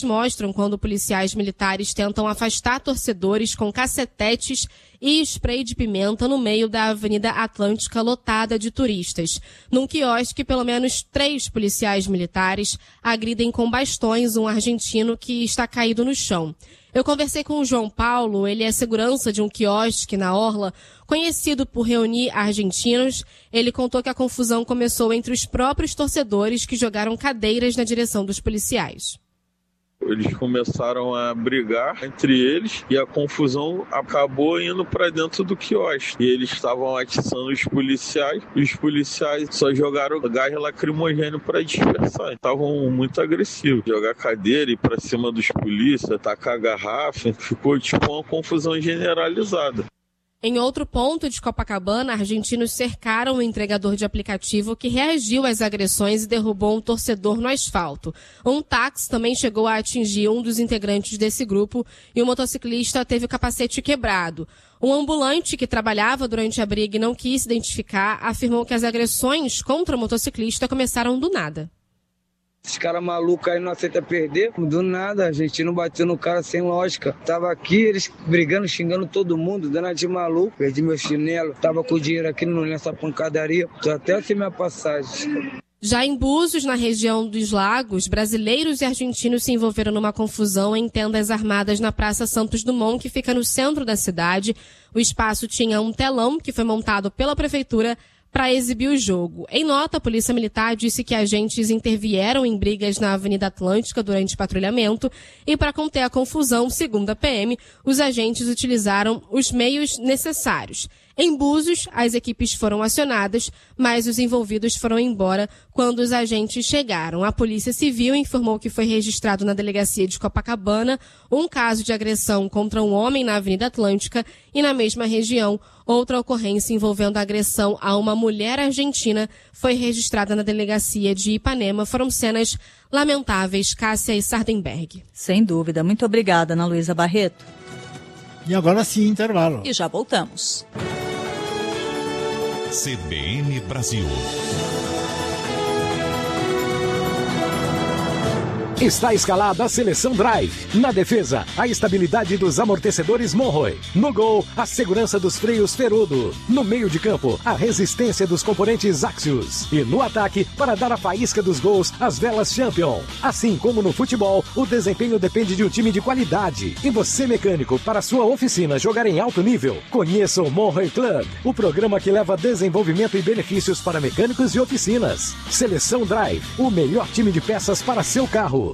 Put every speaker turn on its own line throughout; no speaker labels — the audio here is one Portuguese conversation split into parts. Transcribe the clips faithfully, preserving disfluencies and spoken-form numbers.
mostram quando policiais militares tentam afastar torcedores com cacetetes e spray de pimenta no meio da Avenida Atlântica lotada de turistas. Num quiosque, pelo menos três policiais militares agridem com bastões um argentino que está caído no chão. Eu conversei com o João Paulo, ele é segurança de um quiosque na Orla, conhecido por reunir argentinos. Ele contou que a confusão começou entre os próprios torcedores que jogaram cadeiras na direção dos policiais.
Eles começaram a brigar entre eles e a confusão acabou indo para dentro do quiosque. E eles estavam atiçando os policiais e os policiais só jogaram gás lacrimogêneo para dispersar. Estavam muito agressivos. Jogar cadeira e ir para cima dos polícias, tacar garrafa, ficou tipo uma confusão generalizada.
Em outro ponto de Copacabana, argentinos cercaram o entregador de aplicativo que reagiu às agressões e derrubou um torcedor no asfalto. Um táxi também chegou a atingir um dos integrantes desse grupo e o motociclista teve o capacete quebrado. Um ambulante que trabalhava durante a briga e não quis se identificar afirmou que as agressões contra o motociclista começaram do nada.
Esses caras malucos aí não aceitam perder. Do nada, a gente não bateu no cara sem lógica. Tava aqui, eles brigando, xingando todo mundo, dando de maluco. Perdi meu chinelo, tava com o dinheiro aqui nessa pancadaria. Tô até assim minha passagem.
Já em Búzios, na região dos Lagos, brasileiros e argentinos se envolveram numa confusão em tendas armadas na Praça Santos Dumont, que fica no centro da cidade. O espaço tinha um telão que foi montado pela prefeitura para exibir o jogo. Em nota, a Polícia Militar disse que agentes intervieram em brigas na Avenida Atlântica durante patrulhamento e, para conter a confusão, segundo a P M, os agentes utilizaram os meios necessários. Em Búzios, as equipes foram acionadas, mas os envolvidos foram embora quando os agentes chegaram. A Polícia Civil informou que foi registrado na delegacia de Copacabana um caso de agressão contra um homem na Avenida Atlântica e, na mesma região, outra ocorrência envolvendo agressão a uma mulher argentina foi registrada na delegacia de Ipanema. Foram cenas lamentáveis, Cássia e Sardenberg.
Sem dúvida. Muito obrigada, Ana Luísa Barreto.
E agora sim, intervalo.
E já voltamos.
C B N Brasil.
Está escalada a seleção Drive. Na defesa, a estabilidade dos amortecedores Monroe. No gol, a segurança dos freios Ferudo. No meio de campo, a resistência dos componentes Axios. E no ataque, para dar a faísca dos gols, as velas Champion. Assim como no futebol, o desempenho depende de um time de qualidade. E você, mecânico, para sua oficina jogar em alto nível, conheça o Monroe Club, o programa que leva desenvolvimento e benefícios para mecânicos e oficinas. Seleção Drive, o melhor time de peças para seu carro.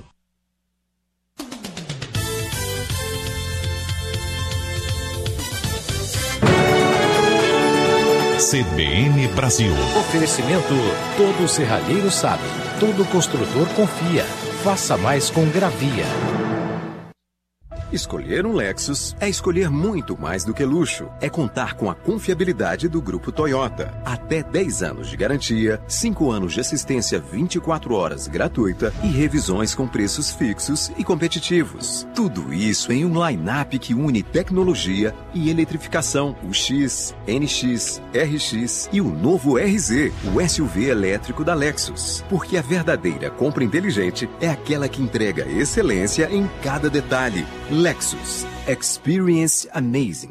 C B N Brasil.
Oferecimento: todo serralheiro sabe, todo construtor confia. Faça mais com Gravia.
Escolher um Lexus é escolher muito mais do que luxo. É contar com a confiabilidade do Grupo Toyota. Até dez anos de garantia, cinco anos de assistência vinte e quatro horas gratuita e revisões com preços fixos e competitivos. Tudo isso em um line-up que une tecnologia e eletrificação. O X, N X, R X e o novo R Z, o S U V elétrico da Lexus. Porque a verdadeira compra inteligente é aquela que entrega excelência em cada detalhe. Lexus. Experience amazing.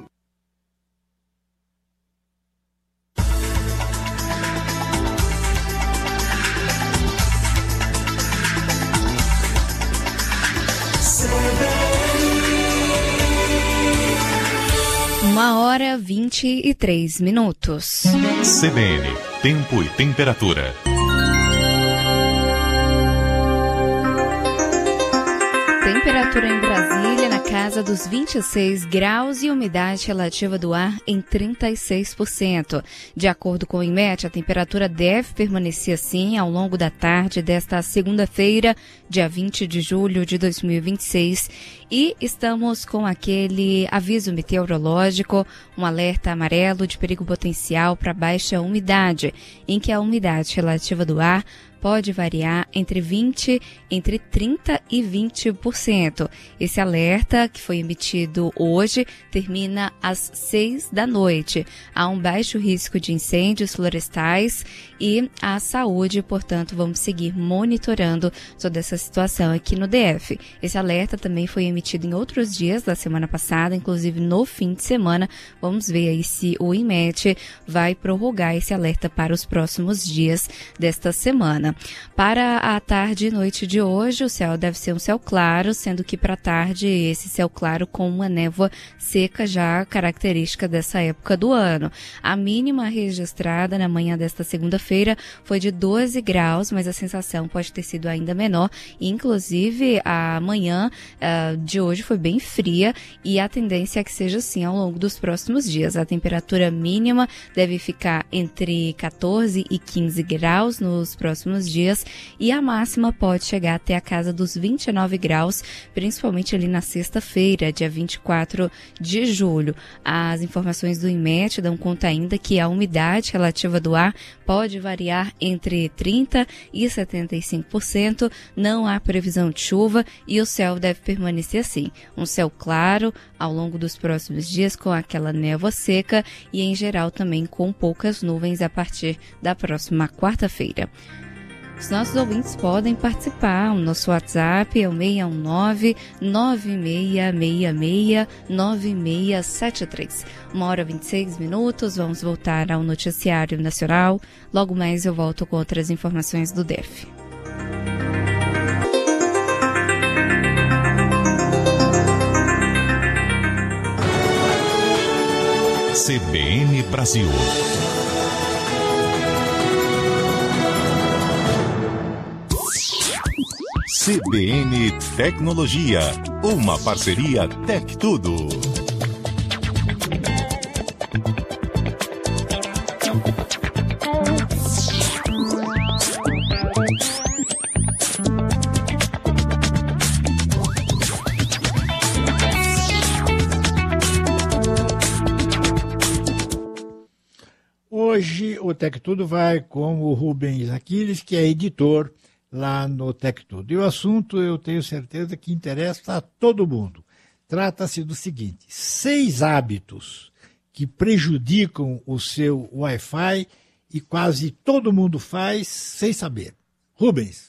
Uma hora vinte e três minutos.
C B N, tempo e temperatura.
Temperatura em Brasília na casa dos vinte e seis graus e umidade relativa do ar em trinta e seis por cento. De acordo com o INMET, a temperatura deve permanecer assim ao longo da tarde desta segunda-feira, dia vinte de julho de dois mil e vinte e seis. E estamos com aquele aviso meteorológico, um alerta amarelo de perigo potencial para baixa umidade, em que a umidade relativa do ar pode variar entre vinte, entre trinta e vinte por cento. Esse alerta, que foi emitido hoje, termina às seis da noite. Há um baixo risco de incêndios florestais e a saúde, portanto, vamos seguir monitorando toda essa situação aqui no D F. Esse alerta também foi emitido em outros dias da semana passada, inclusive no fim de semana. Vamos ver aí se o INMET vai prorrogar esse alerta para os próximos dias desta semana. Para a tarde e noite de hoje, o céu deve ser um céu claro, sendo que para a tarde esse céu claro com uma névoa seca já característica dessa época do ano. A mínima registrada na manhã desta segunda-feira foi de doze graus, mas a sensação pode ter sido ainda menor. Inclusive, a manhã uh, de hoje foi bem fria e a tendência é que seja assim ao longo dos próximos dias. A temperatura mínima deve ficar entre quatorze e quinze graus nos próximos dias e a máxima pode chegar até a casa dos vinte e nove graus, principalmente ali na sexta-feira, dia vinte e quatro de julho. As informações do INMET dão conta ainda que a umidade relativa do ar pode variar entre trinta e setenta e cinco por cento, não há previsão de chuva e o céu deve permanecer assim, um céu claro ao longo dos próximos dias com aquela névoa seca e em geral também com poucas nuvens a partir da próxima quarta-feira. Os nossos ouvintes podem participar. O nosso WhatsApp é o seis um nove, nove seis seis seis, nove seis sete três. Uma hora e vinte e seis minutos, vamos voltar ao noticiário nacional. Logo mais eu volto com outras informações do D F.
C B N Brasil. C B N Tecnologia, uma parceria Tec Tudo.
Hoje o Tec Tudo vai com o Rubens Aquiles, que é editor lá no Tec Tudo. E o assunto, eu tenho certeza que interessa a todo mundo. Trata-se do seguinte: seis hábitos que prejudicam o seu Wi-Fi e quase todo mundo faz sem saber. Rubens.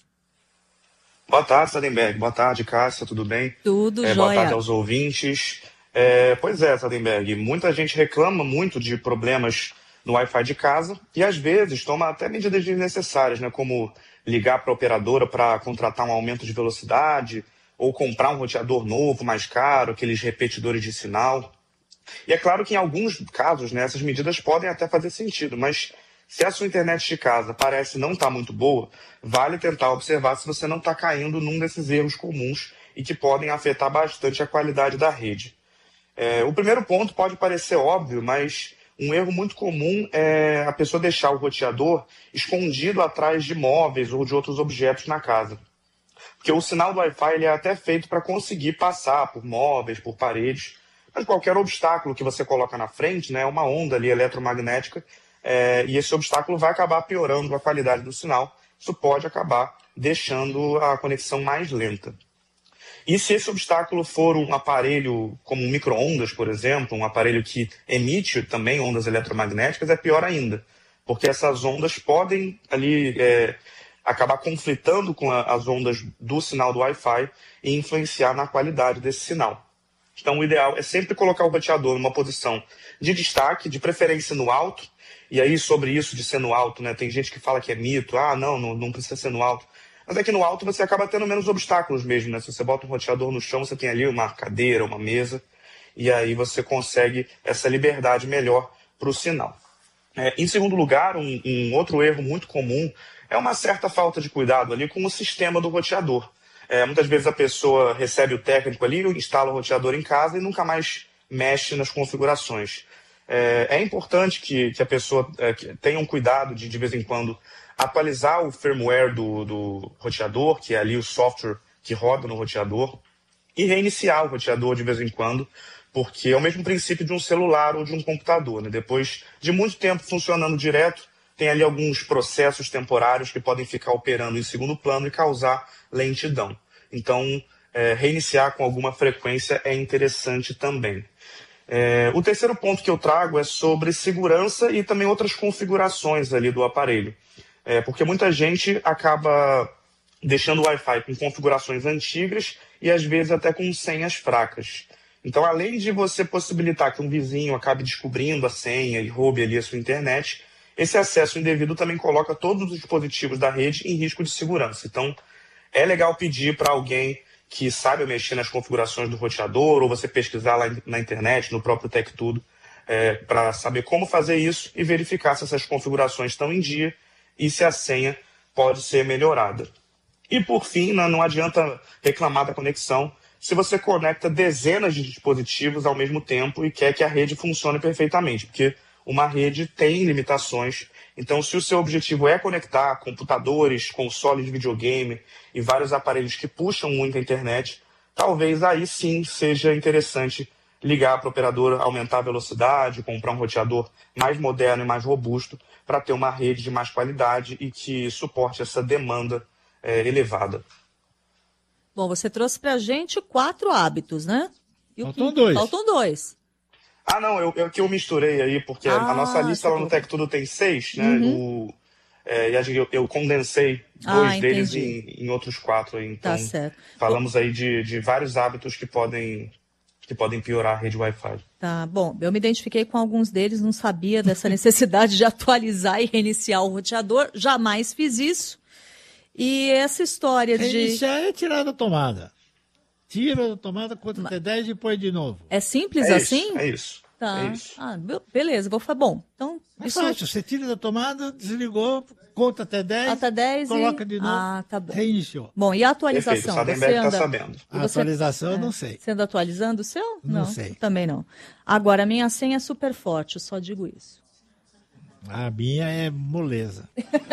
Boa tarde, Sadenberg. Boa tarde, Cássia. Tudo bem?
Tudo
é,
jóia.
Boa tarde aos ouvintes. É, pois é, Sadenberg, muita gente reclama muito de problemas no Wi-Fi de casa e às vezes toma até medidas desnecessárias, né, como ligar para a operadora para contratar um aumento de velocidade ou comprar um roteador novo, mais caro, aqueles repetidores de sinal. E é claro que em alguns casos, né, essas medidas podem até fazer sentido, mas se a sua internet de casa parece não estar muito boa, vale tentar observar se você não está caindo num desses erros comuns e que podem afetar bastante a qualidade da rede. É, o primeiro ponto pode parecer óbvio, mas um erro muito comum é a pessoa deixar o roteador escondido atrás de móveis ou de outros objetos na casa. Porque o sinal do Wi-Fi ele é até feito para conseguir passar por móveis, por paredes, mas qualquer obstáculo que você coloca na frente, né, é uma onda ali eletromagnética, é, e esse obstáculo vai acabar piorando a qualidade do sinal. Isso pode acabar deixando a conexão mais lenta. E se esse obstáculo for um aparelho como um micro-ondas, por exemplo, um aparelho que emite também ondas eletromagnéticas, é pior ainda, porque essas ondas podem ali é, acabar conflitando com a, as ondas do sinal do Wi-Fi e influenciar na qualidade desse sinal. Então o ideal é sempre colocar o roteador numa posição de destaque, de preferência no alto, e aí sobre isso de ser no alto, né, tem gente que fala que é mito, ah não, não, não precisa ser no alto. Mas é que no alto você acaba tendo menos obstáculos mesmo, né? Se você bota um roteador no chão, você tem ali uma cadeira, uma mesa, e aí você consegue essa liberdade melhor para o sinal. É, em segundo lugar, um, um outro erro muito comum é uma certa falta de cuidado ali com o sistema do roteador. É, muitas vezes a pessoa recebe o técnico ali, instala o roteador em casa e nunca mais mexe nas configurações. É, é importante que, que a pessoa é, que tenha um cuidado de, de vez em quando, atualizar o firmware do, do roteador, que é ali o software que roda no roteador, e reiniciar o roteador de vez em quando, porque é o mesmo princípio de um celular ou de um computador, né? Depois de muito tempo funcionando direto, tem ali alguns processos temporários que podem ficar operando em segundo plano e causar lentidão. Então, é, reiniciar com alguma frequência é interessante também. É, o terceiro ponto que eu trago é sobre segurança e também outras configurações ali do aparelho. É, porque muita gente acaba deixando o Wi-Fi com configurações antigas e às vezes até com senhas fracas. Então, além de você possibilitar que um vizinho acabe descobrindo a senha e roube ali a sua internet, esse acesso indevido também coloca todos os dispositivos da rede em risco de segurança. Então, é legal pedir para alguém que saiba mexer nas configurações do roteador, ou você pesquisar lá na internet, no próprio TecTudo, é, para saber como fazer isso e verificar se essas configurações estão em dia e se a senha pode ser melhorada. E por fim, não adianta reclamar da conexão se você conecta dezenas de dispositivos ao mesmo tempo e quer que a rede funcione perfeitamente, porque uma rede tem limitações. Então, se o seu objetivo é conectar computadores, consoles de videogame e vários aparelhos que puxam muita internet, talvez aí sim seja interessante ligar para a operadora, aumentar a velocidade, comprar um roteador mais moderno e mais robusto para ter uma rede de mais qualidade e que suporte essa demanda é, elevada.
Bom, você trouxe para a gente quatro hábitos, né? E
Faltam dois.
Faltam dois.
Ah, não, eu, eu que eu misturei aí, porque ah, a nossa lista lá no TecTudo tem seis, né?
Uhum.
O, é, e eu, eu condensei dois ah, deles em, em outros quatro aí. Então,
tá certo.
Falamos aí de, de vários hábitos que podem, que podem piorar a rede Wi-Fi.
Tá, bom, eu me identifiquei com alguns deles, não sabia dessa necessidade de atualizar e reiniciar o roteador, jamais fiz isso. E essa história de...
Reiniciar é tirar da tomada. Tira da tomada, conta até dez e põe de novo.
É simples
é
assim?
Isso, é isso.
Tá.
É isso.
Ah, beleza, vou falar. Bom, então...
É
isso...
fácil, você tira da tomada, desligou, conta até dez,
até dez
coloca
e...
de novo,
ah, tá bom.
reiniciou.
Bom, e a atualização?
Perfeito,
você anda...
tá sabendo.
A
você...
atualização
é.
eu não sei.
Você anda atualizando o seu?
Não,
não
sei.
Também não. Agora, a minha senha é super forte, eu só digo isso.
A minha é moleza.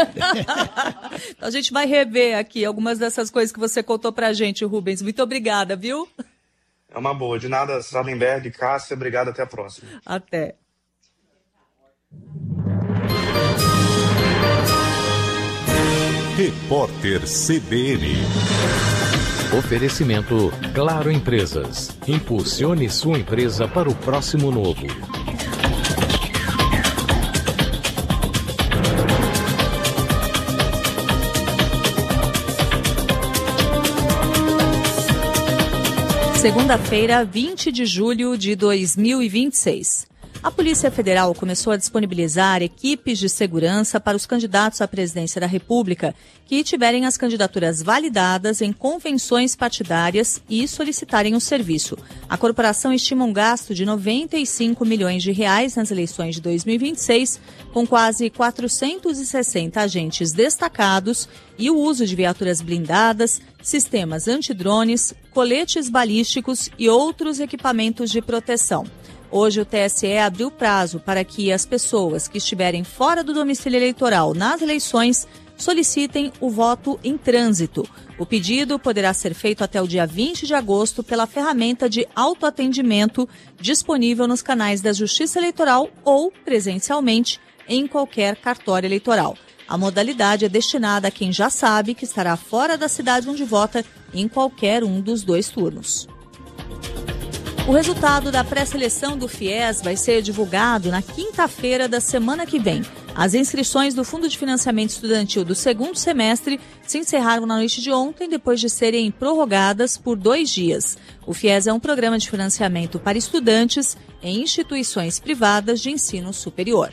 Então a gente vai rever aqui algumas dessas coisas que você contou pra gente, Rubens. Muito obrigada, viu?
É uma boa. De nada, Sardenberg, Cássia, obrigado, até a próxima.
Até.
Repórter C B N.
Oferecimento Claro Empresas. Impulsione sua empresa para o próximo novo.
Segunda-feira, vinte de julho de dois mil e vinte e seis. A Polícia Federal começou a disponibilizar equipes de segurança para os candidatos à presidência da República que tiverem as candidaturas validadas em convenções partidárias e solicitarem o serviço. A corporação estima um gasto de noventa e cinco milhões de reais nas eleições de dois mil e vinte e seis, com quase quatrocentos e sessenta agentes destacados e o uso de viaturas blindadas, sistemas antidrones, coletes balísticos e outros equipamentos de proteção. Hoje o T S E abriu prazo para que as pessoas que estiverem fora do domicílio eleitoral nas eleições solicitem o voto em trânsito. O pedido poderá ser feito até o dia vinte de agosto pela ferramenta de autoatendimento disponível nos canais da Justiça Eleitoral ou presencialmente em qualquer cartório eleitoral. A modalidade é destinada a quem já sabe que estará fora da cidade onde vota em qualquer um dos dois turnos. O resultado da pré-seleção do FIES vai ser divulgado na quinta-feira da semana que vem. As inscrições do Fundo de Financiamento Estudantil do segundo semestre se encerraram na noite de ontem, depois de serem prorrogadas por dois dias. O FIES é um programa de financiamento para estudantes em instituições privadas de ensino superior.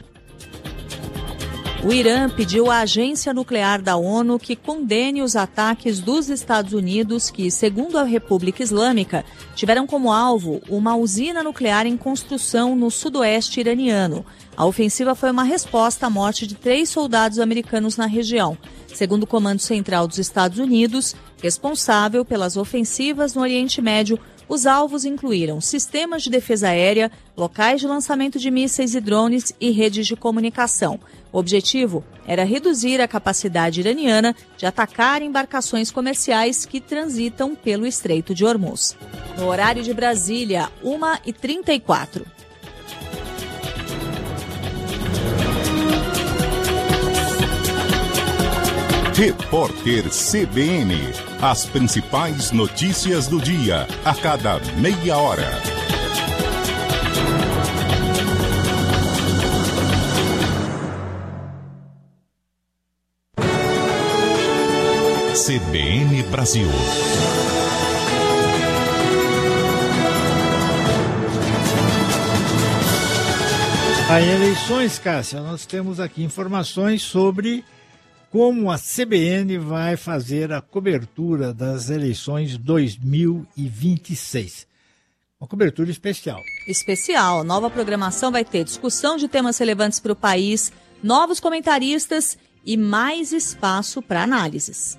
O Irã pediu à agência nuclear da ONU que condene os ataques dos Estados Unidos que, segundo a República Islâmica, tiveram como alvo uma usina nuclear em construção no sudoeste iraniano. A ofensiva foi uma resposta à morte de três soldados americanos na região. Segundo o Comando Central dos Estados Unidos, responsável pelas ofensivas no Oriente Médio, os alvos incluíram sistemas de defesa aérea, locais de lançamento de mísseis e drones e redes de comunicação. O objetivo era reduzir a capacidade iraniana de atacar embarcações comerciais que transitam pelo Estreito de Hormuz. No horário de Brasília, uma e trinta e quatro.
Repórter C B N. As principais notícias do dia, a cada meia hora. C B N Brasil.
Em eleições, Cássia, nós temos aqui informações sobre como a C B N vai fazer a cobertura das eleições dois mil e vinte e seis. Uma cobertura especial.
Especial. Nova programação vai ter discussão de temas relevantes para o país, novos comentaristas e mais espaço para análises.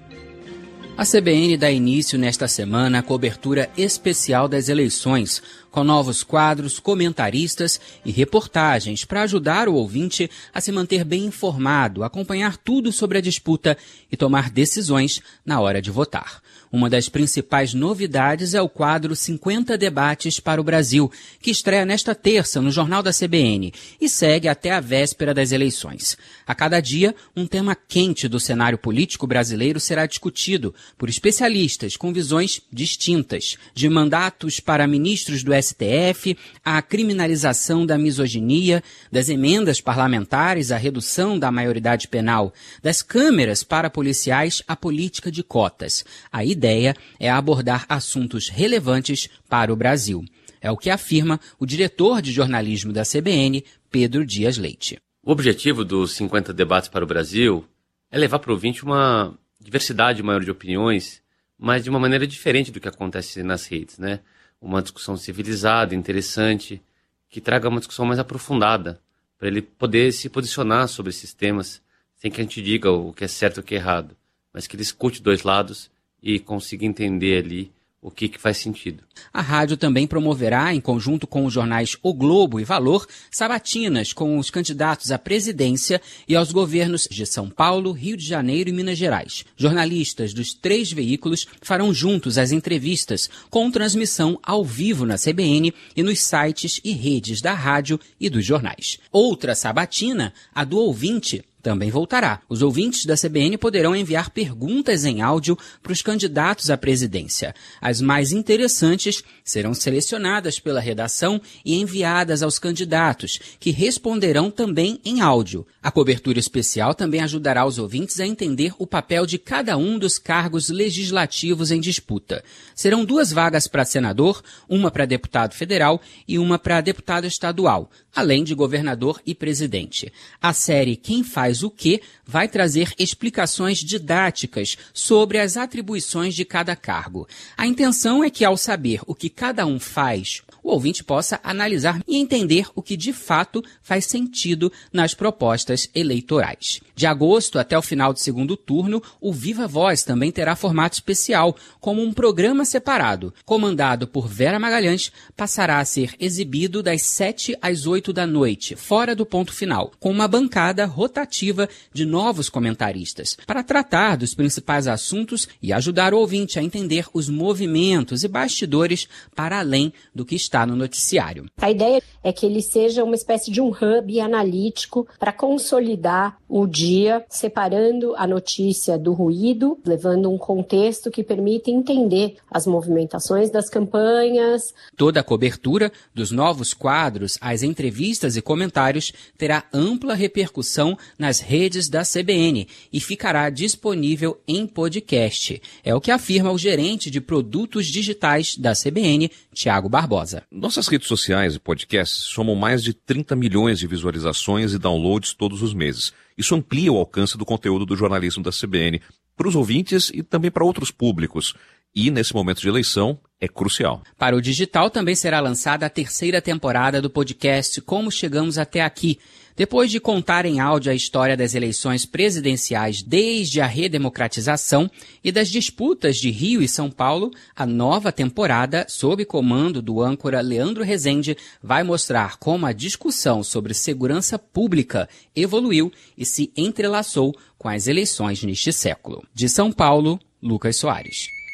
A C B N dá início nesta semana à cobertura especial das eleições, com novos quadros, comentaristas e reportagens para ajudar o ouvinte a se manter bem informado, acompanhar tudo sobre a disputa e tomar decisões na hora de votar. Uma das principais novidades é o quadro cinquenta Debates para o Brasil, que estreia nesta terça no Jornal da C B N e segue até a véspera das eleições. A cada dia, um tema quente do cenário político brasileiro será discutido por especialistas com visões distintas, de mandatos para ministros do S T F, à criminalização da misoginia, das emendas parlamentares à redução da maioridade penal, das câmeras para policiais à política de cotas. A ideia é abordar assuntos relevantes para o Brasil. É o que afirma o diretor de jornalismo da C B N, Pedro Dias Leite.
O objetivo dos cinquenta Debates para o Brasil é levar para o ouvinte uma diversidade maior de opiniões, mas de uma maneira diferente do que acontece nas redes, né? Uma discussão civilizada, interessante, que traga uma discussão mais aprofundada, para ele poder se posicionar sobre esses temas, sem que a gente diga o que é certo e o que é errado, mas que ele escute dois lados e consiga entender ali o que, que faz sentido.
A rádio também promoverá, em conjunto com os jornais O Globo e Valor, sabatinas com os candidatos à presidência e aos governos de São Paulo, Rio de Janeiro e Minas Gerais. Jornalistas dos três veículos farão juntos as entrevistas, com transmissão ao vivo na C B N e nos sites e redes da rádio e dos jornais. Outra sabatina, a do ouvinte, também voltará. Os ouvintes da C B N poderão enviar perguntas em áudio para os candidatos à presidência. As mais interessantes serão selecionadas pela redação e enviadas aos candidatos, que responderão também em áudio. A cobertura especial também ajudará os ouvintes a entender o papel de cada um dos cargos legislativos em disputa. Serão duas vagas para senador, uma para deputado federal e uma para deputado estadual, além de governador e presidente. A série Quem Faz o Quê vai trazer explicações didáticas sobre as atribuições de cada cargo. A intenção é que, ao saber o que cada um faz, o ouvinte possa analisar e entender o que de fato faz sentido nas propostas eleitorais. De agosto até o final do segundo turno, o Viva Voz também terá formato especial, como um programa separado. Comandado por Vera Magalhães, passará a ser exibido das sete às oito da noite, fora do ponto final, com uma bancada rotativa de novos comentaristas, para tratar dos principais assuntos e ajudar o ouvinte a entender os movimentos e bastidores para além do que está no noticiário.
A ideia é que ele seja uma espécie de um hub analítico para consolidar o dia, separando a notícia do ruído, levando um contexto que permita entender as movimentações das campanhas.
Toda a cobertura dos novos quadros, as entrevistas e comentários terá ampla repercussão nas redes da C B N e ficará disponível em podcast. É o que afirma o gerente de produtos digitais da C B N, Tiago Barbosa.
Nossas redes sociais e podcasts somam mais de trinta milhões de visualizações e downloads todos os meses. Isso amplia o alcance do conteúdo do jornalismo da C B N para os ouvintes e também para outros públicos. E, nesse momento de eleição, é crucial.
Para o digital também será lançada a terceira temporada do podcast Como Chegamos Até Aqui. Depois de contar em áudio a história das eleições presidenciais desde a redemocratização e das disputas de Rio e São Paulo, a nova temporada, sob comando do âncora Leandro Rezende, vai mostrar como a discussão sobre segurança pública evoluiu e se entrelaçou com as eleições neste século. De São Paulo, Lucas Soares.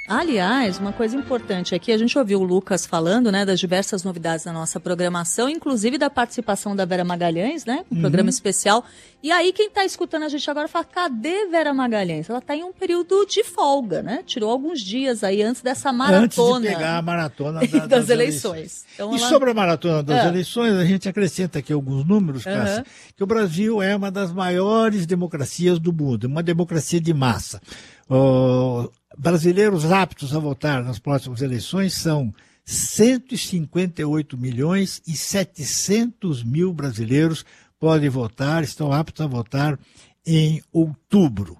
Aliás, uma coisa importante aqui, a gente ouviu o Lucas falando, né, das diversas novidades da nossa programação, inclusive da participação da Vera Magalhães, né, um uhum. programa especial. E aí quem está escutando a gente agora fala, cadê Vera Magalhães? Ela está em um período de folga, né? Tirou alguns dias aí antes dessa maratona.
Antes de pegar a maratona da,
das, das eleições. eleições. Então,
e
ela...
sobre a maratona das
é.
eleições, a gente acrescenta aqui alguns números, Cássia, uhum. que o Brasil é uma das maiores democracias do mundo, uma democracia de massa. Uh, brasileiros aptos a votar nas próximas eleições são cento e cinquenta e oito milhões e setecentos mil brasileiros podem votar, estão aptos a votar em outubro.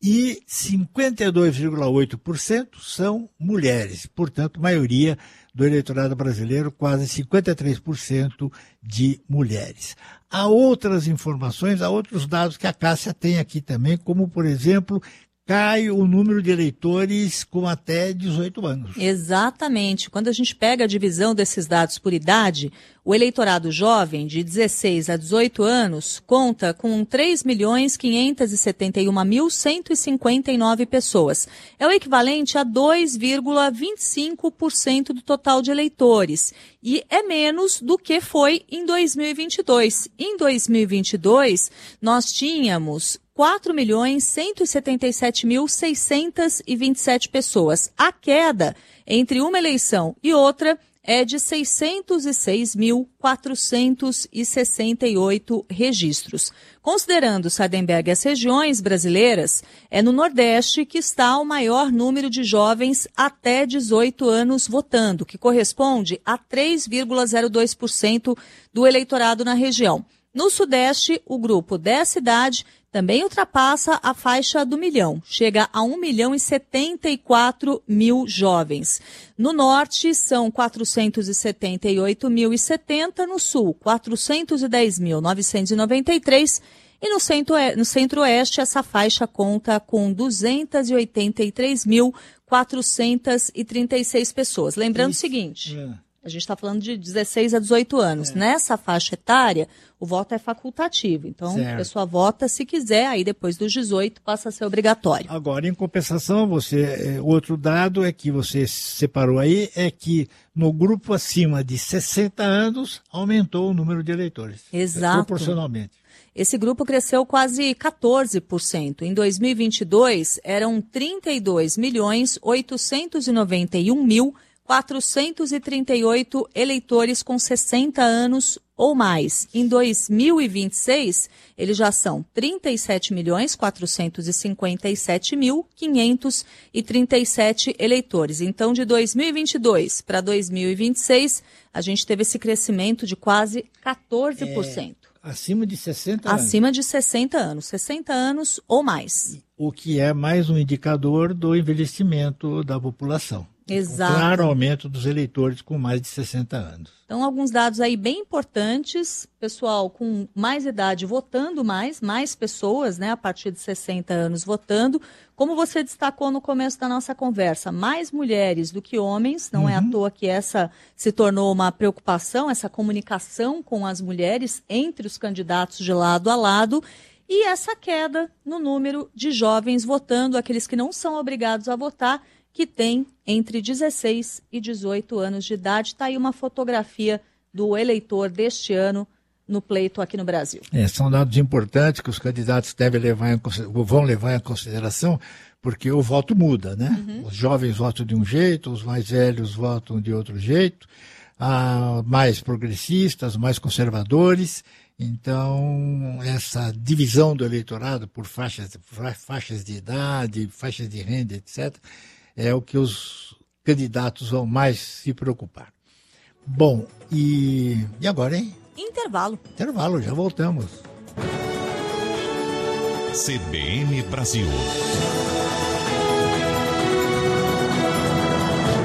E cinquenta e dois vírgula oito por cento são mulheres, portanto, maioria do eleitorado brasileiro, quase cinquenta e três por cento de mulheres. Há outras informações, há outros dados que a Cássia tem aqui também, como, por exemplo, cai o número de eleitores com até dezoito anos.
Exatamente. Quando a gente pega a divisão desses dados por idade, o eleitorado jovem de dezesseis a dezoito anos conta com três milhões quinhentos e setenta e um mil cento e cinquenta e nove pessoas. É o equivalente a dois vírgula vinte e cinco por cento do total de eleitores. E é menos do que foi em dois mil e vinte e dois. Em dois mil e vinte e dois, nós tínhamos quatro milhões cento e setenta e sete mil seiscentos e vinte e sete pessoas. A queda entre uma eleição e outra é de seiscentos e seis mil quatrocentos e sessenta e oito registros. Considerando, Sardenberg, as regiões brasileiras, é no Nordeste que está o maior número de jovens até dezoito anos votando, que corresponde a três vírgula zero dois por cento do eleitorado na região. No Sudeste, o grupo dessa idade também ultrapassa a faixa do milhão, chega a um milhão e setenta e quatro mil jovens. No Norte, são quatrocentos e setenta e oito mil e setenta, no Sul, quatrocentos e dez mil novecentos e noventa e três, e no Centro-Oeste, no Centro-Oeste, essa faixa conta com duzentos e oitenta e três mil quatrocentos e trinta e seis pessoas. Lembrando Isso. o seguinte... É. A gente está falando de dezesseis a dezoito anos. É. Nessa faixa etária, o voto é facultativo. Então, certo. A pessoa vota se quiser, aí depois dos dezoito passa a ser obrigatório.
Agora, em compensação, você, outro dado é que você separou aí, é que no grupo acima de sessenta anos, aumentou o número de eleitores.
Exato.
Proporcionalmente.
Esse grupo cresceu quase quatorze por cento. Em dois mil e vinte e dois, eram trinta e dois milhões oitocentos e noventa e um mil quatrocentos e trinta e oito eleitores com sessenta anos ou mais. Em dois mil e vinte e seis, eles já são trinta e sete milhões quatrocentos e cinquenta e sete mil quinhentos e trinta e sete eleitores. Então, de dois mil e vinte e dois para dois mil e vinte e seis, a gente teve esse crescimento de quase quatorze por cento.
É, acima de sessenta anos.
Acima de sessenta anos. sessenta anos ou mais.
O que é mais um indicador do envelhecimento da população.
Exato.
Um claro aumento dos eleitores com mais de sessenta anos.
Então, alguns dados aí bem importantes. Pessoal com mais idade votando mais, mais pessoas, né, a partir de sessenta anos votando. Como você destacou no começo da nossa conversa, mais mulheres do que homens. Não uhum. é à toa que essa se tornou uma preocupação, essa comunicação com as mulheres entre os candidatos de lado a lado. E essa queda no número de jovens votando, aqueles que não são obrigados a votar, que tem entre dezesseis e dezoito anos de idade. Está aí uma fotografia do eleitor deste ano no pleito aqui no Brasil.
É, são dados importantes que os candidatos devem levar em, vão levar em consideração, porque o voto muda, né? Uhum. Os jovens votam de um jeito, os mais velhos votam de outro jeito, há mais progressistas, mais conservadores. Então, essa divisão do eleitorado por faixas, faixas de idade, faixas de renda, etcétera, é o que os candidatos vão mais se preocupar. Bom, e, e agora, hein?
Intervalo.
Intervalo, já voltamos.
C B N Brasil.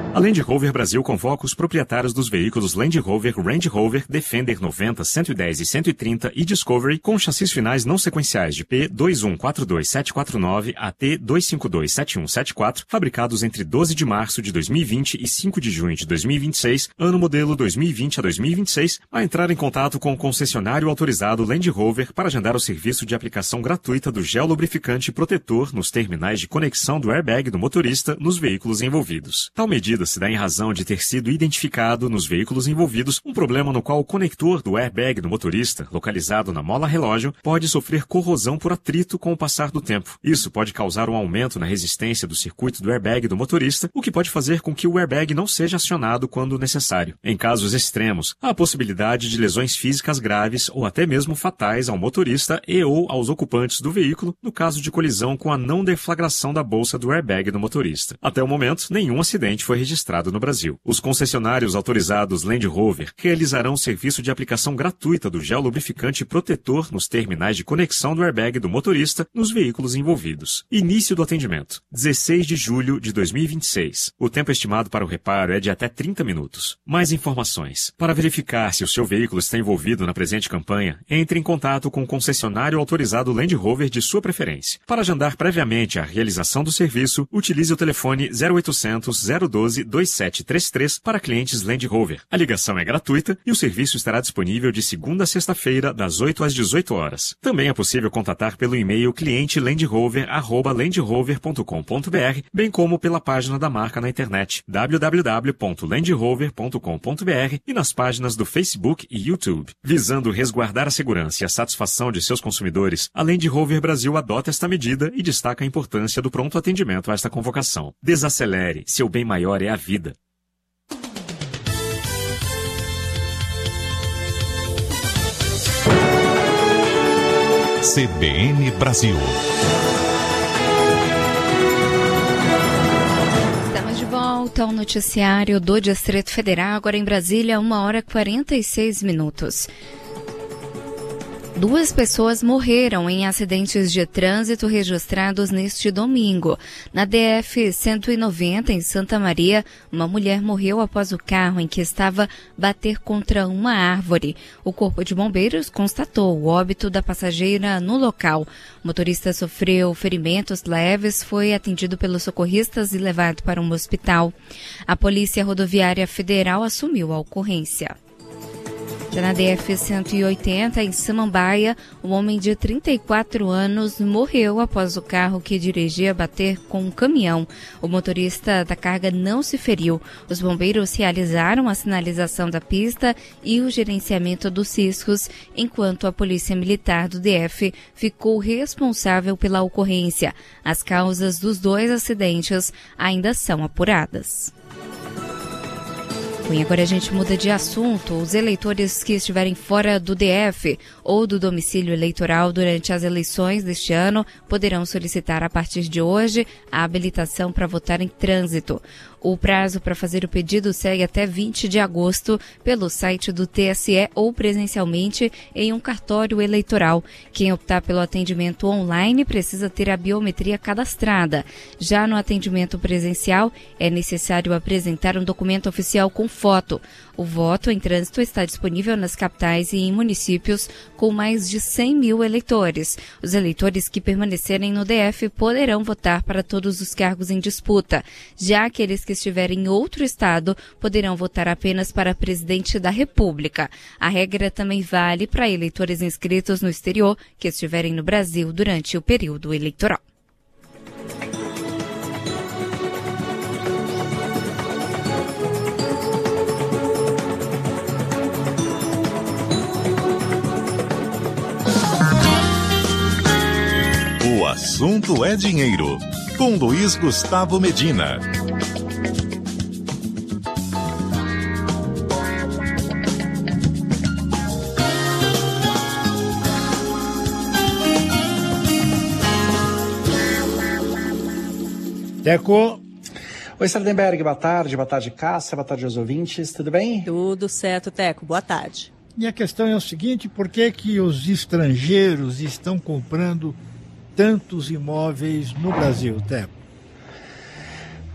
A Land Rover Brasil convoca os proprietários dos veículos Land Rover, Range Rover, Defender noventa, cento e dez e cento e trinta e Discovery com chassis finais não sequenciais de P dois um quatro dois sete quatro nove a T dois cinco dois sete um sete quatro, fabricados entre doze de março de dois mil e vinte e cinco de junho de dois mil e vinte e seis, ano modelo dois mil e vinte a dois mil e vinte e seis, a entrar em contato com o concessionário autorizado Land Rover para agendar o serviço de aplicação gratuita do gel lubrificante protetor nos terminais de conexão do airbag do motorista nos veículos envolvidos. Tal medida se dá em razão de ter sido identificado nos veículos envolvidos um problema no qual o conector do airbag do motorista, localizado na mola relógio, pode sofrer corrosão por atrito com o passar do tempo. Isso pode causar um aumento na resistência do circuito do airbag do motorista, o que pode fazer com que o airbag não seja acionado quando necessário. Em casos extremos, há a possibilidade de lesões físicas graves ou até mesmo fatais ao motorista e ou aos ocupantes do veículo no caso de colisão com a não deflagração da bolsa do airbag do motorista. Até o momento, nenhum acidente foi registrado no Brasil. Os concessionários autorizados Land Rover realizarão serviço de aplicação gratuita do gel lubrificante protetor nos terminais de conexão do airbag do motorista nos veículos envolvidos. Início do atendimento, dezesseis de julho de dois mil e vinte e seis. O tempo estimado para o reparo é de até trinta minutos. Mais informações. Para verificar se o seu veículo está envolvido na presente campanha, entre em contato com o concessionário autorizado Land Rover de sua preferência. Para agendar previamente a realização do serviço, utilize o telefone zero oitocentos, zero doze, dois sete três três para clientes Land Rover. A ligação é gratuita e o serviço estará disponível de segunda a sexta-feira, das oito às dezoito horas. Também é possível contatar pelo e-mail cliente landrover arroba landrover ponto com ponto br, bem como pela página da marca na internet w w w ponto landrover ponto com ponto br e nas páginas do Facebook e YouTube. Visando resguardar a segurança e a satisfação de seus consumidores, a Land Rover Brasil adota esta medida e destaca a importância do pronto atendimento a esta convocação. Desacelere, seu bem maior é a vida.
C B N Brasil.
Estamos de volta ao noticiário do Distrito Federal, agora em Brasília, uma hora e quarenta e seis minutos. Duas pessoas morreram em acidentes de trânsito registrados neste domingo. Na D F cento e noventa, em Santa Maria, uma mulher morreu após o carro em que estava bater contra uma árvore. O Corpo de Bombeiros constatou o óbito da passageira no local. O motorista sofreu ferimentos leves, foi atendido pelos socorristas e levado para um hospital. A Polícia Rodoviária Federal assumiu a ocorrência. Já na D F cento e oitenta, em Samambaia, um homem de trinta e quatro anos morreu após o carro que dirigia bater com um caminhão. O motorista da carga não se feriu. Os bombeiros realizaram a sinalização da pista e o gerenciamento dos riscos, enquanto a Polícia Militar do D F ficou responsável pela ocorrência. As causas dos dois acidentes ainda são apuradas. E agora a gente muda de assunto. Os eleitores que estiverem fora do D F ou do domicílio eleitoral durante as eleições deste ano poderão solicitar a partir de hoje a habilitação para votar em trânsito. O prazo para fazer o pedido segue até vinte de agosto pelo site do T S E ou presencialmente em um cartório eleitoral. Quem optar pelo atendimento online precisa ter a biometria cadastrada. Já no atendimento presencial, é necessário apresentar um documento oficial com foto. O voto em trânsito está disponível nas capitais e em municípios com mais de cem mil eleitores. Os eleitores que permanecerem no D F poderão votar para todos os cargos em disputa. Já aqueles que estiverem em outro estado poderão votar apenas para presidente da República. A regra também vale para eleitores inscritos no exterior que estiverem no Brasil durante o período eleitoral.
O assunto é dinheiro, com Luiz Gustavo Medina.
Teco.
Oi, Sardenberg, boa tarde, boa tarde, Cássia, boa tarde aos ouvintes, tudo bem?
Tudo certo, Teco, boa tarde.
E a questão é o seguinte, por que que os estrangeiros estão comprando tantos imóveis no Brasil, Teco?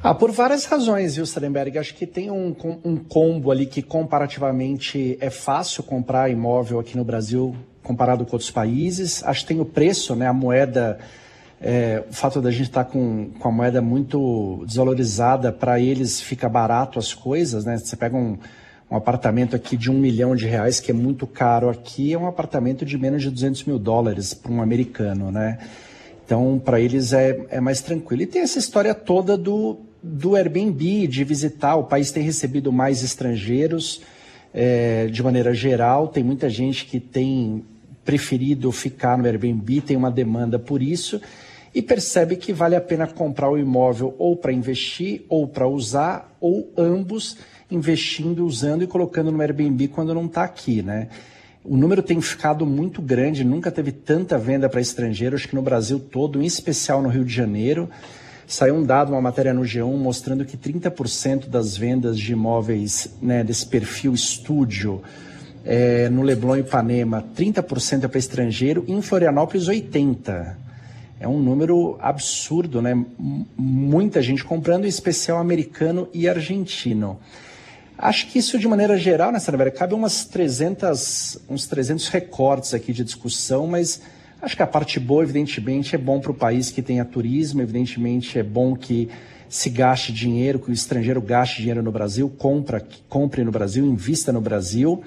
Ah, por várias razões, viu, Sarenberg? Acho que tem um, um combo ali que comparativamente é fácil comprar imóvel aqui no Brasil comparado com outros países. Acho que tem o preço, né? A moeda, é, o fato da gente estar tá com, com a moeda muito desvalorizada, para eles fica barato as coisas, né? Você pega um, um apartamento aqui de um milhão de reais, que é muito caro aqui, é um apartamento de menos de duzentos mil dólares para um americano, né? Então, para eles é, é mais tranquilo. E tem essa história toda do do Airbnb, de visitar. O país tem recebido mais estrangeiros, é, de maneira geral. Tem muita gente que tem preferido ficar no Airbnb, tem uma demanda por isso, e percebe que vale a pena comprar o imóvel ou para investir, ou para usar, ou ambos, investindo, usando e colocando no Airbnb quando não está aqui, né? O número tem ficado muito grande, nunca teve tanta venda para estrangeiro, acho que no Brasil todo, em especial no Rio de Janeiro. Saiu um dado, uma matéria no G um, mostrando que trinta por cento das vendas de imóveis, né, desse perfil estúdio, é, no Leblon e Ipanema, trinta por cento é para estrangeiro, e em Florianópolis, oitenta por cento. É um número absurdo, né? M- muita gente comprando, em especial americano e argentino. Acho que isso, de maneira geral, né, Sandra, cabe umas trezentas, uns trezentos recortes aqui de discussão, mas acho que a parte boa, evidentemente, é bom para o país que tenha turismo, evidentemente é bom que se gaste dinheiro, que o estrangeiro gaste dinheiro no Brasil, compra, compre no Brasil, invista no Brasil.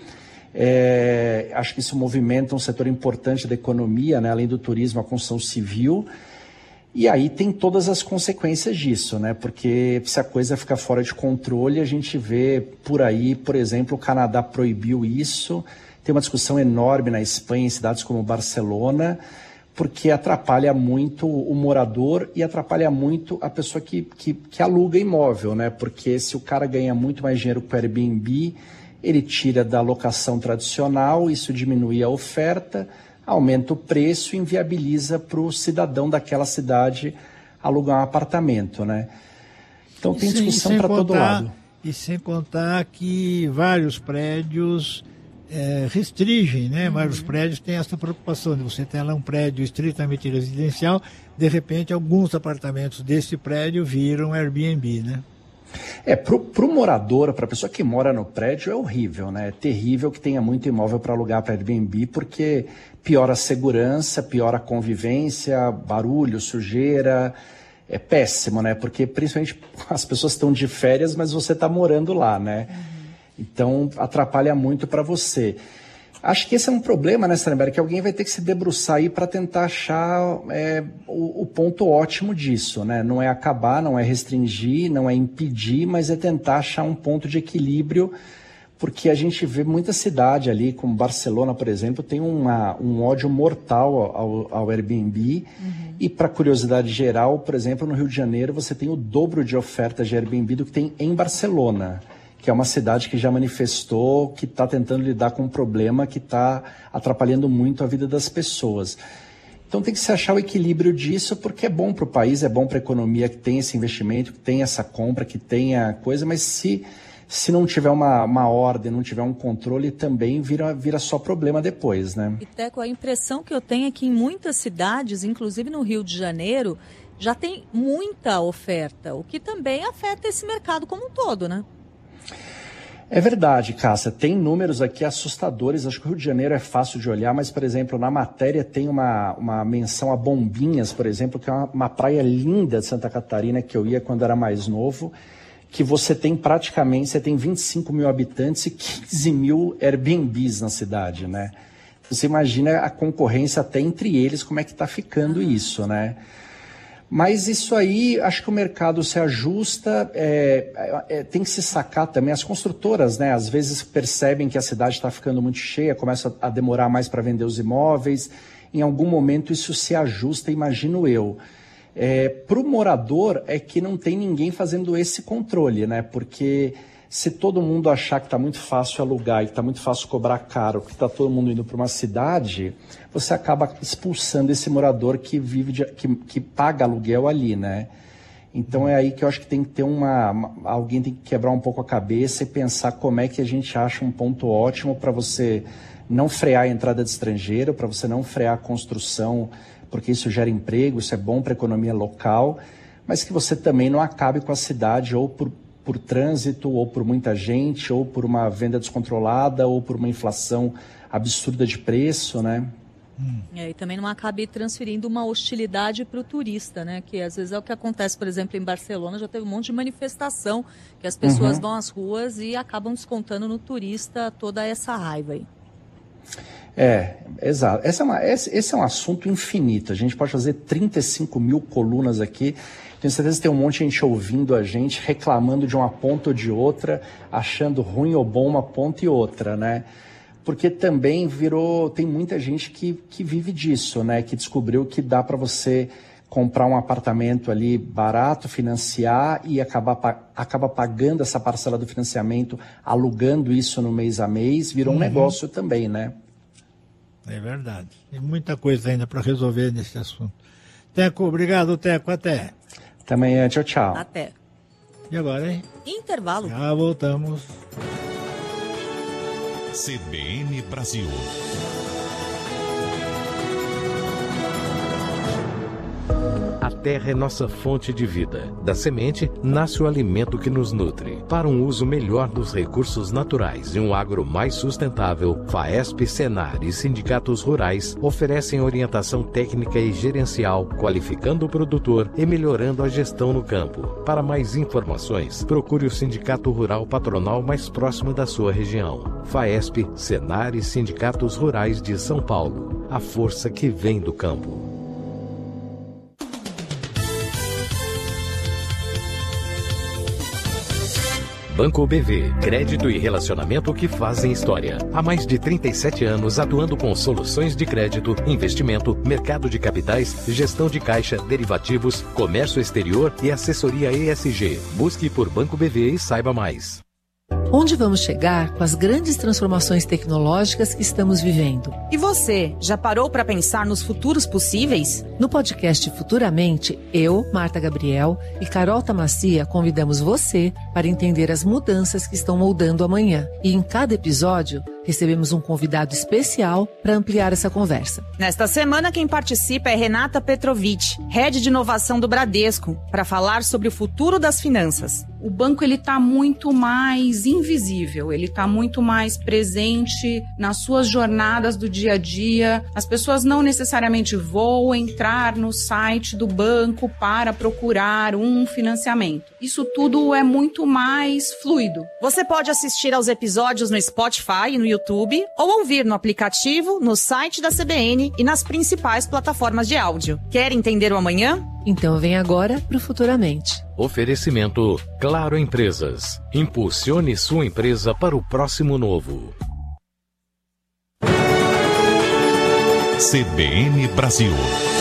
É, acho que isso movimenta um setor importante da economia, né, além do turismo, a construção civil. E aí tem todas as consequências disso, né? Porque se a coisa ficar fora de controle, a gente vê por aí, por exemplo, o Canadá proibiu isso. Tem uma discussão enorme na Espanha, em cidades como Barcelona, porque atrapalha muito o morador e atrapalha muito a pessoa que, que, que aluga imóvel, né? Porque se o cara ganha muito mais dinheiro com o Airbnb, ele tira da locação tradicional, isso diminui a oferta, aumenta o preço e inviabiliza para o cidadão daquela cidade alugar um apartamento, né? Então tem discussão para todo lado.
E sem contar que vários prédios é, restringem, né? Uhum. Vários prédios têm essa preocupação de você ter lá um prédio estritamente residencial, de repente alguns apartamentos desse prédio viram Airbnb, né?
É, para o morador, para a pessoa que mora no prédio, é horrível, né? É terrível que tenha muito imóvel para alugar para Airbnb, porque piora a segurança, piora a convivência, barulho, sujeira, é péssimo, né? Porque principalmente as pessoas estão de férias, mas você está morando lá, né? Uhum. Então atrapalha muito para você. Acho que esse é um problema, né, Sarenberg, que alguém vai ter que se debruçar aí para tentar achar é, o, o ponto ótimo disso, né? Não é acabar, não é restringir, não é impedir, mas é tentar achar um ponto de equilíbrio, porque a gente vê muita cidade ali, como Barcelona, por exemplo, tem uma, um ódio mortal ao, ao Airbnb. Uhum. E, para curiosidade geral, por exemplo, no Rio de Janeiro, você tem o dobro de ofertas de Airbnb do que tem em Barcelona, que é uma cidade que já manifestou que está tentando lidar com um problema que está atrapalhando muito a vida das pessoas. Então tem que se achar o equilíbrio disso, porque é bom para o país, é bom para a economia que tem esse investimento, que tem essa compra, que tenha coisa, mas se, se não tiver uma, uma ordem, não tiver um controle, também vira, vira só problema depois, né?
E, Teco, a impressão que eu tenho é que em muitas cidades, inclusive no Rio de Janeiro, já tem muita oferta, o que também afeta esse mercado como um todo, né?
É verdade, Cássia. Tem números aqui assustadores. Acho que o Rio de Janeiro é fácil de olhar, mas, por exemplo, na matéria tem uma, uma menção a Bombinhas, por exemplo, que é uma, uma praia linda de Santa Catarina, que eu ia quando era mais novo, que você tem praticamente, você tem vinte e cinco mil habitantes e quinze mil Airbnbs na cidade, né? Você imagina a concorrência até entre eles, como é que está ficando isso, né? Mas isso aí, acho que o mercado se ajusta, é, é, tem que se sacar também. As construtoras, né, às vezes percebem que a cidade está ficando muito cheia, começam a demorar mais para vender os imóveis. Em algum momento isso se ajusta, imagino eu. É, para o morador é que não tem ninguém fazendo esse controle, né? Porque se todo mundo achar que está muito fácil alugar e que está muito fácil cobrar caro, que está todo mundo indo para uma cidade, você acaba expulsando esse morador que vive de, que, que paga aluguel ali, né? Então é aí que eu acho que tem que ter uma, uma... Alguém tem que quebrar um pouco a cabeça e pensar como é que a gente acha um ponto ótimo para você não frear a entrada de estrangeiro, para você não frear a construção, porque isso gera emprego, isso é bom para a economia local, mas que você também não acabe com a cidade ou por, por trânsito, ou por muita gente, ou por uma venda descontrolada, ou por uma inflação absurda de preço, né?
Hum. É, e também não acabe transferindo uma hostilidade para o turista, né? Que às vezes é o que acontece, por exemplo, em Barcelona, já teve um monte de manifestação, que as pessoas uhum. vão às ruas e acabam descontando no turista toda essa raiva aí.
É, exato. Esse é, uma, esse, esse é um assunto infinito. A gente pode fazer trinta e cinco mil colunas aqui. Tenho certeza que tem um monte de gente ouvindo a gente, reclamando de uma ponta ou de outra, achando ruim ou bom uma ponta e outra, né? Porque também virou, tem muita gente que, que vive disso, né? Que descobriu que dá para você comprar um apartamento ali barato, financiar e acabar, acaba pagando essa parcela do financiamento, alugando isso no mês a mês, virou uhum. um negócio também, né?
É verdade. Tem muita coisa ainda para resolver nesse assunto. Teco, obrigado, Teco. Até.
Até amanhã. Tchau, tchau.
Até.
E agora, hein?
Intervalo.
Já voltamos.
C B N Brasil.
A terra é nossa fonte de vida. Da semente nasce o alimento que nos nutre. Para um uso melhor dos recursos naturais e um agro mais sustentável, FAESP, Senar e sindicatos rurais oferecem orientação técnica e gerencial, qualificando o produtor e melhorando a gestão no campo. Para mais informações, procure o Sindicato Rural Patronal mais próximo da sua região. FAESP, Senar e sindicatos rurais de São Paulo. A força que vem do campo. Banco B V, crédito e relacionamento que fazem história. Há mais de trinta e sete anos atuando com soluções de crédito, investimento, mercado de capitais, gestão de caixa, derivativos, comércio exterior e assessoria E S G. Busque por Banco B V e saiba mais.
Onde vamos chegar com as grandes transformações tecnológicas que estamos vivendo?
E você, já parou para pensar nos futuros possíveis?
No podcast Futuramente, eu, Marta Gabriel e Carol Tamassia convidamos você para entender as mudanças que estão moldando amanhã. E em cada episódio, recebemos um convidado especial para ampliar essa conversa.
Nesta semana, quem participa é Renata Petrovic, Head de Inovação do Bradesco, para falar sobre o futuro das finanças.
O banco ele está muito mais invisível, ele está muito mais presente nas suas jornadas do dia a dia. As pessoas não necessariamente vão entrar no site do banco para procurar um financiamento. Isso tudo é muito mais fluido.
Você pode assistir aos episódios no Spotify e no YouTube, ou ouvir no aplicativo, no site da C B N e nas principais plataformas de áudio. Quer entender o amanhã?
Então vem agora para o Futuramente.
Oferecimento Claro Empresas. Impulsione sua empresa para o próximo novo.
C B N Brasil.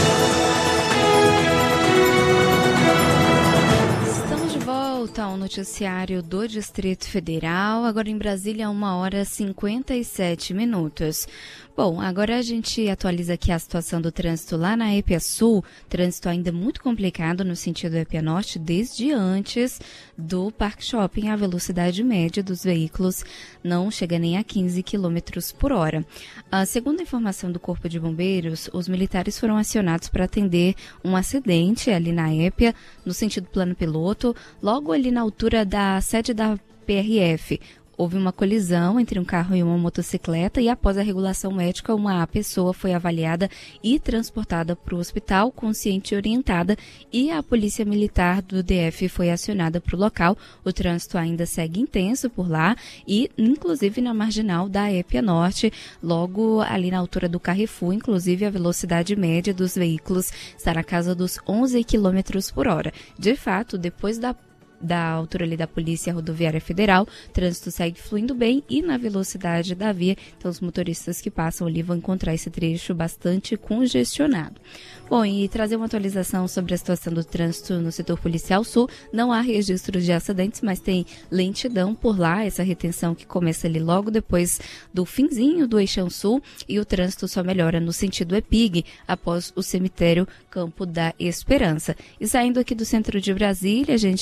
Estamos de volta ao noticiário do Distrito Federal. Agora em Brasília, uma hora e cinquenta e sete minutos. Bom, agora a gente atualiza aqui a situação do trânsito lá na Épia Sul. Trânsito ainda muito complicado no sentido Épia Norte, desde antes do Parque Shopping. A velocidade média dos veículos não chega nem a quinze quilômetros por hora. Ah, segundo a informação do Corpo de Bombeiros, os militares foram acionados para atender um acidente ali na Épia, no sentido plano piloto, logo ali na altura da sede da P R F. Houve uma colisão entre um carro e uma motocicleta e, após a regulação médica, uma pessoa foi avaliada e transportada para o hospital, consciente e orientada, e a Polícia Militar do D F foi acionada para o local. O trânsito ainda segue intenso por lá e, inclusive, na marginal da Épia Norte, logo ali na altura do Carrefour, inclusive, a velocidade média dos veículos está na casa dos onze quilômetros por hora. De fato, depois da da altura ali da Polícia Rodoviária Federal, o trânsito segue fluindo bem e na velocidade da via, então os motoristas que passam ali vão encontrar esse trecho bastante congestionado. Bom, e trazer uma atualização sobre a situação do trânsito no setor policial sul, não há registros de acidentes, mas tem lentidão por lá, essa retenção que começa ali logo depois do finzinho do Eixão Sul, e o trânsito só melhora no sentido Epig, após o cemitério Campo da Esperança. E saindo aqui do centro de Brasília, a gente destaca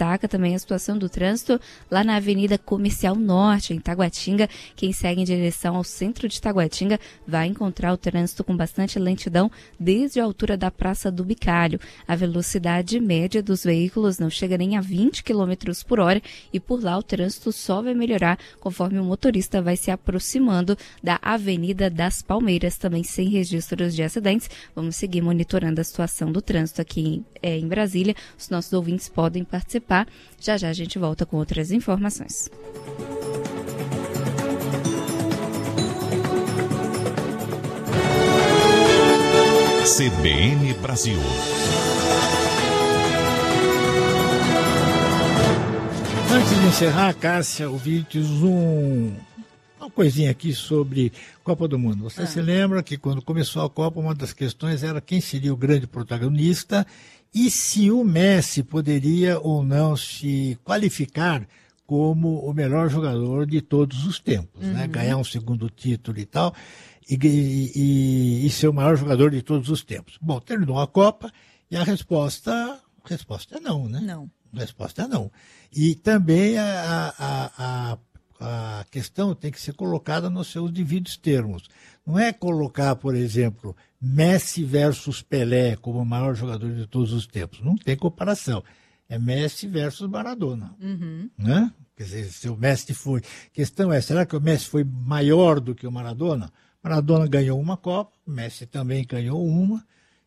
destaca também a situação do trânsito lá na Avenida Comercial Norte, em Taguatinga. Quem segue em direção ao centro de Taguatinga vai encontrar o trânsito com bastante lentidão desde a altura da Praça do Bicalho. A velocidade média dos veículos não chega nem a vinte quilômetros por hora e por lá o trânsito só vai melhorar conforme o motorista vai se aproximando da Avenida das Palmeiras, também sem registros de acidentes. Vamos seguir monitorando a situação do trânsito aqui em, é, em Brasília. Os nossos ouvintes podem participar. Já já a gente volta com outras informações.
C B N Brasil.
Antes de encerrar, Cássia, ouvintes, um, uma coisinha aqui sobre Copa do Mundo. Você ah. se lembra que quando começou a Copa, uma das questões era quem seria o grande protagonista e se o Messi poderia ou não se qualificar como o melhor jogador de todos os tempos, uhum. né? Ganhar um segundo título e tal, e, e, e ser o maior jogador de todos os tempos. Bom, terminou a Copa e a resposta, a resposta é não, né?
Não.
A resposta é não. E também a, a, a, a questão tem que ser colocada nos seus devidos termos. Não é colocar, por exemplo, Messi versus Pelé como o maior jogador de todos os tempos. Não tem comparação. É Messi versus Maradona.
Uhum.
Né? Quer dizer, se o Messi foi... A questão é, será que o Messi foi maior do que o Maradona? Maradona ganhou uma Copa, o Messi também ganhou uma,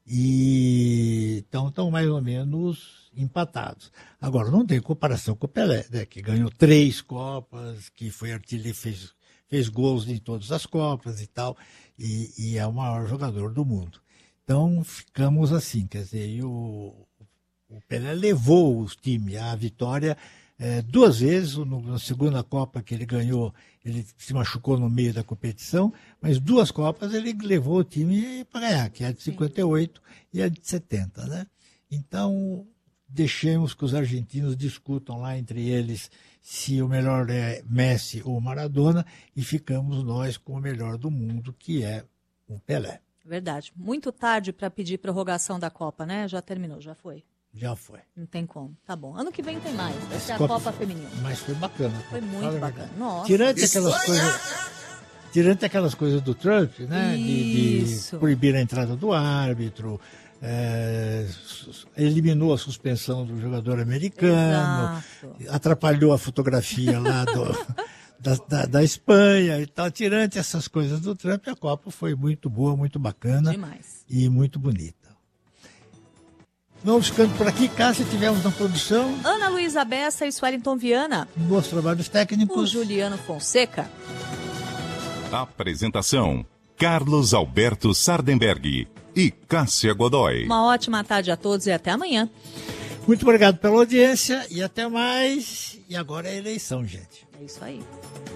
e então estão mais ou menos empatados. Agora, não tem comparação com o Pelé, né, que ganhou três Copas, que foi artilheiro, fez, fez gols em todas as Copas e tal, e, e é o maior jogador do mundo. Então, ficamos assim, quer dizer, e o, o Pelé levou o time à vitória é, duas vezes. No, na segunda Copa que ele ganhou, ele se machucou no meio da competição, mas duas Copas ele levou o time para ganhar, que é a de cinquenta e oito e a de setenta, né? Então, deixemos que os argentinos discutam lá entre eles se o melhor é Messi ou Maradona, e ficamos nós com o melhor do mundo, que é o Pelé.
Verdade. Muito tarde para pedir prorrogação da Copa, né? Já terminou, já foi.
Já foi.
Não tem como. Tá bom. Ano que vem tem mais. Vai ser a
Copa,
Copa Feminina.
Mas foi bacana.
Foi muito bacana. Nossa.
Tirante aquelas coisas... Tirante aquelas coisas do Trump, né? De, de proibir a entrada do árbitro, é, eliminou a suspensão do jogador americano, exato, atrapalhou a fotografia lá do, da, da, da Espanha e tal. Tirante essas coisas do Trump, a Copa foi muito boa, muito bacana.
Demais.
E muito bonita. Vamos ficando por aqui. Cássia, tivemos na produção
Ana Luísa Bessa e Swellington Viana.
Bons trabalhos técnicos.
O Juliano Fonseca.
Apresentação: Carlos Alberto Sardenberg e Cássia Godoy.
Uma ótima tarde a todos e até amanhã.
Muito obrigado pela audiência e até mais. E agora é a eleição, gente.
É isso aí.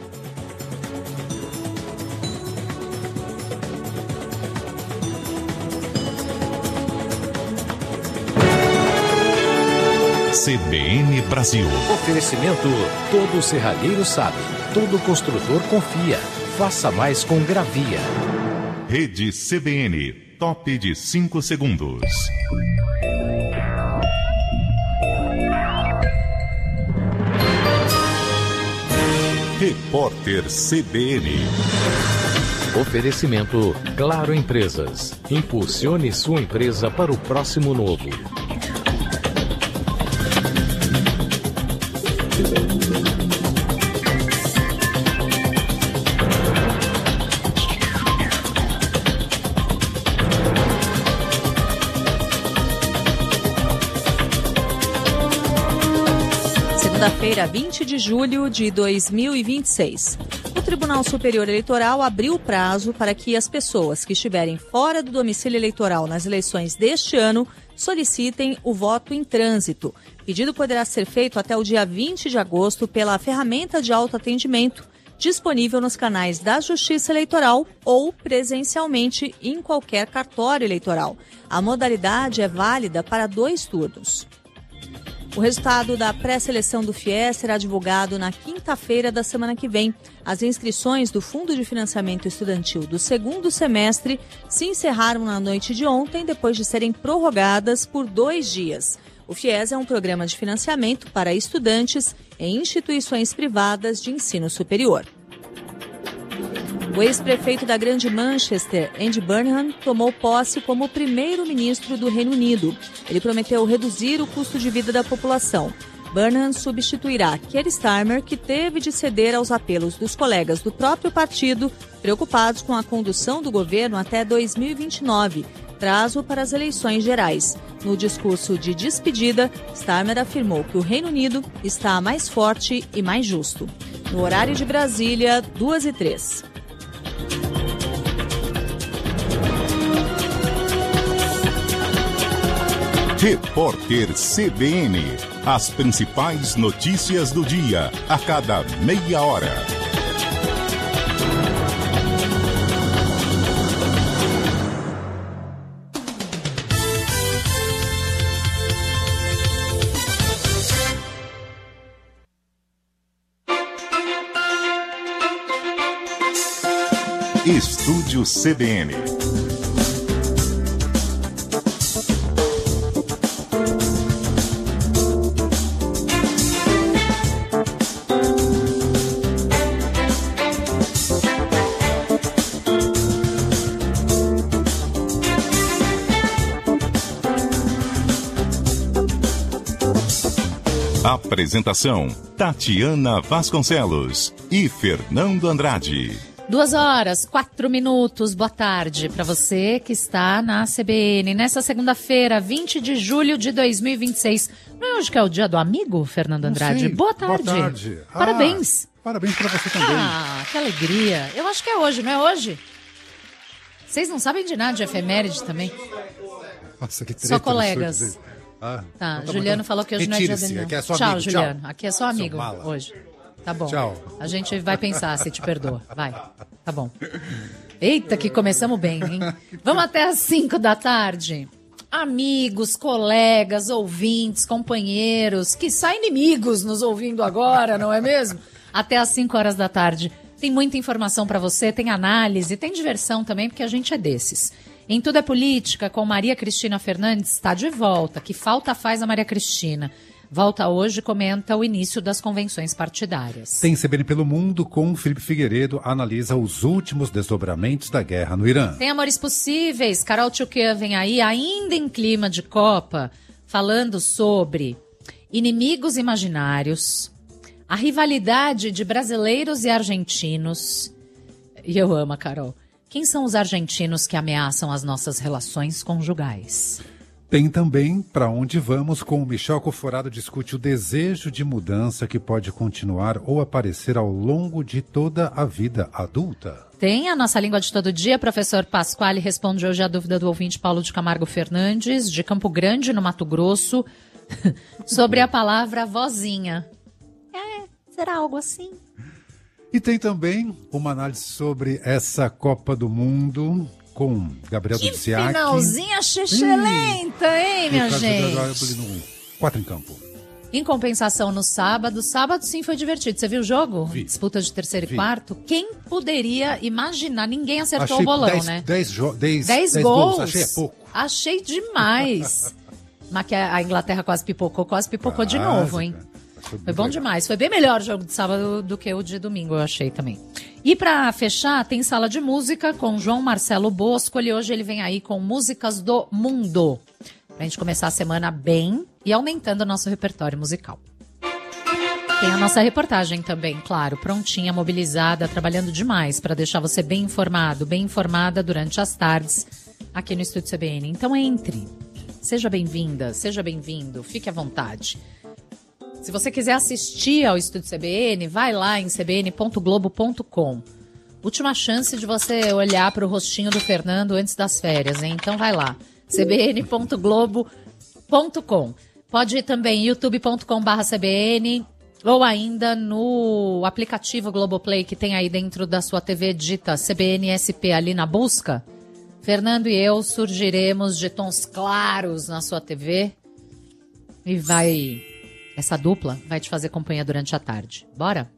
C B N Brasil.
Oferecimento: todo serralheiro sabe, todo construtor confia. Faça mais com Gravia.
Rede C B N, top de cinco segundos. Repórter C B N.
Oferecimento: Claro Empresas. Impulsione sua empresa para o próximo novo.
Segunda-feira, vinte de julho de dois mil e vinte e seis. O Tribunal Superior Eleitoral abriu o prazo para que as pessoas que estiverem fora do domicílio eleitoral nas eleições deste ano solicitem o voto em trânsito. O pedido poderá ser feito até o dia vinte de agosto pela ferramenta de autoatendimento, disponível nos canais da Justiça Eleitoral ou presencialmente em qualquer cartório eleitoral. A modalidade é válida para dois turnos. O resultado da pré-seleção do FIES será divulgado na quinta-feira da semana que vem. As inscrições do Fundo de Financiamento Estudantil do segundo semestre se encerraram na noite de ontem, depois de serem prorrogadas por dois dias. O FIES é um programa de financiamento para estudantes em instituições privadas de ensino superior. O ex-prefeito da Grande Manchester, Andy Burnham, tomou posse como primeiro-ministro do Reino Unido. Ele prometeu reduzir o custo de vida da população. Burnham substituirá Keir Starmer, que teve de ceder aos apelos dos colegas do próprio partido, preocupados com a condução do governo até dois mil e vinte e nove, prazo para as eleições gerais. No discurso de despedida, Starmer afirmou que o Reino Unido está mais forte e mais justo. No horário de Brasília, duas e três.
Repórter C B N. As principais notícias do dia, a cada meia hora. Estúdio C B N. Apresentação: Tatiana Vasconcelos e Fernando Andrade.
Duas horas, quatro minutos, boa tarde para você que está na C B N. Nessa segunda-feira, vinte de julho de dois mil e vinte e seis. Não é hoje que é o dia do amigo, Fernando Andrade?
Sim,
boa tarde.
Boa tarde.
Parabéns.
Ah, parabéns para você também.
Ah, que alegria. Eu acho que é hoje, não é hoje? Vocês não sabem de nada de efeméride também?
Nossa, que treta.
Só colegas.
Ah,
tá,
então tá
Juliano
bom.
falou que hoje não é dia dele.
Aqui é só
tchau,
amigo.
Juliano.
Tchau.
Aqui é só amigo hoje. Tá bom.
Tchau.
A gente vai pensar se te perdoa. Vai. Tá bom. Eita, que começamos bem, hein? Vamos até às cinco da tarde. Amigos, colegas, ouvintes, companheiros, quiçá inimigos nos ouvindo agora, não é mesmo? Até às cinco horas da tarde. Tem muita informação para você, tem análise, tem diversão também, porque a gente é desses. Em Tudo é Política, com Maria Cristina Fernandes, está de volta. Que falta faz a Maria Cristina? Volta hoje e comenta o início das convenções partidárias.
Tem C B N pelo Mundo com Felipe Figueiredo, analisa os últimos desdobramentos da guerra no Irã.
Tem Amores Possíveis, Carol Tchouquet vem aí, ainda em clima de Copa, falando sobre inimigos imaginários, a rivalidade de brasileiros e argentinos. E eu amo a Carol. Quem são os argentinos que ameaçam as nossas relações conjugais?
Tem também Pra Onde Vamos, com o Michel Coforado discute o desejo de mudança que pode continuar ou aparecer ao longo de toda a vida adulta.
Tem a nossa língua de todo dia, professor Pasquale responde hoje a dúvida do ouvinte Paulo de Camargo Fernandes, de Campo Grande, no Mato Grosso, sobre a palavra vozinha. É, será algo assim?
E tem também uma análise sobre essa Copa do Mundo com Gabriel
Que
Duziak.
finalzinha xixelenta, hein, minha gente?
No quatro em campo.
Em compensação, no sábado, sábado sim foi divertido. Você viu o jogo?
Vi.
Disputa de terceiro
Vi.
e quarto. Quem poderia imaginar? Ninguém acertou
Achei
o bolão,
dez,
né?
dez, jo- dez,
Dez
dez
gols.
gols. Achei é pouco.
Achei demais. Mas que a a Inglaterra quase pipocou, quase pipocou de
Quase,
novo, hein?
Foi
Foi bom demais. Foi bem melhor o jogo de sábado do que o de domingo, eu achei também. E pra fechar, tem sala de música com João Marcelo Bosco. E hoje ele vem aí com músicas do mundo. Pra gente começar a semana bem e aumentando o nosso repertório musical. Tem a nossa reportagem também, claro, prontinha, mobilizada, trabalhando demais para deixar você bem informado, bem informada durante as tardes aqui no Estúdio C B N. Então entre, seja bem-vinda, seja bem-vindo, fique à vontade. Se você quiser assistir ao Estúdio C B N, vai lá em c b n ponto globo ponto com. Última chance de você olhar para o rostinho do Fernando antes das férias, hein? Então vai lá, c b n ponto globo ponto com. Pode ir também youtube ponto com barra c b n ou ainda no aplicativo Globoplay que tem aí dentro da sua T V, digita C B N S P ali na busca. Fernando e eu surgiremos de tons claros na sua T V e vai... Essa dupla vai te fazer companhia durante a tarde. Bora?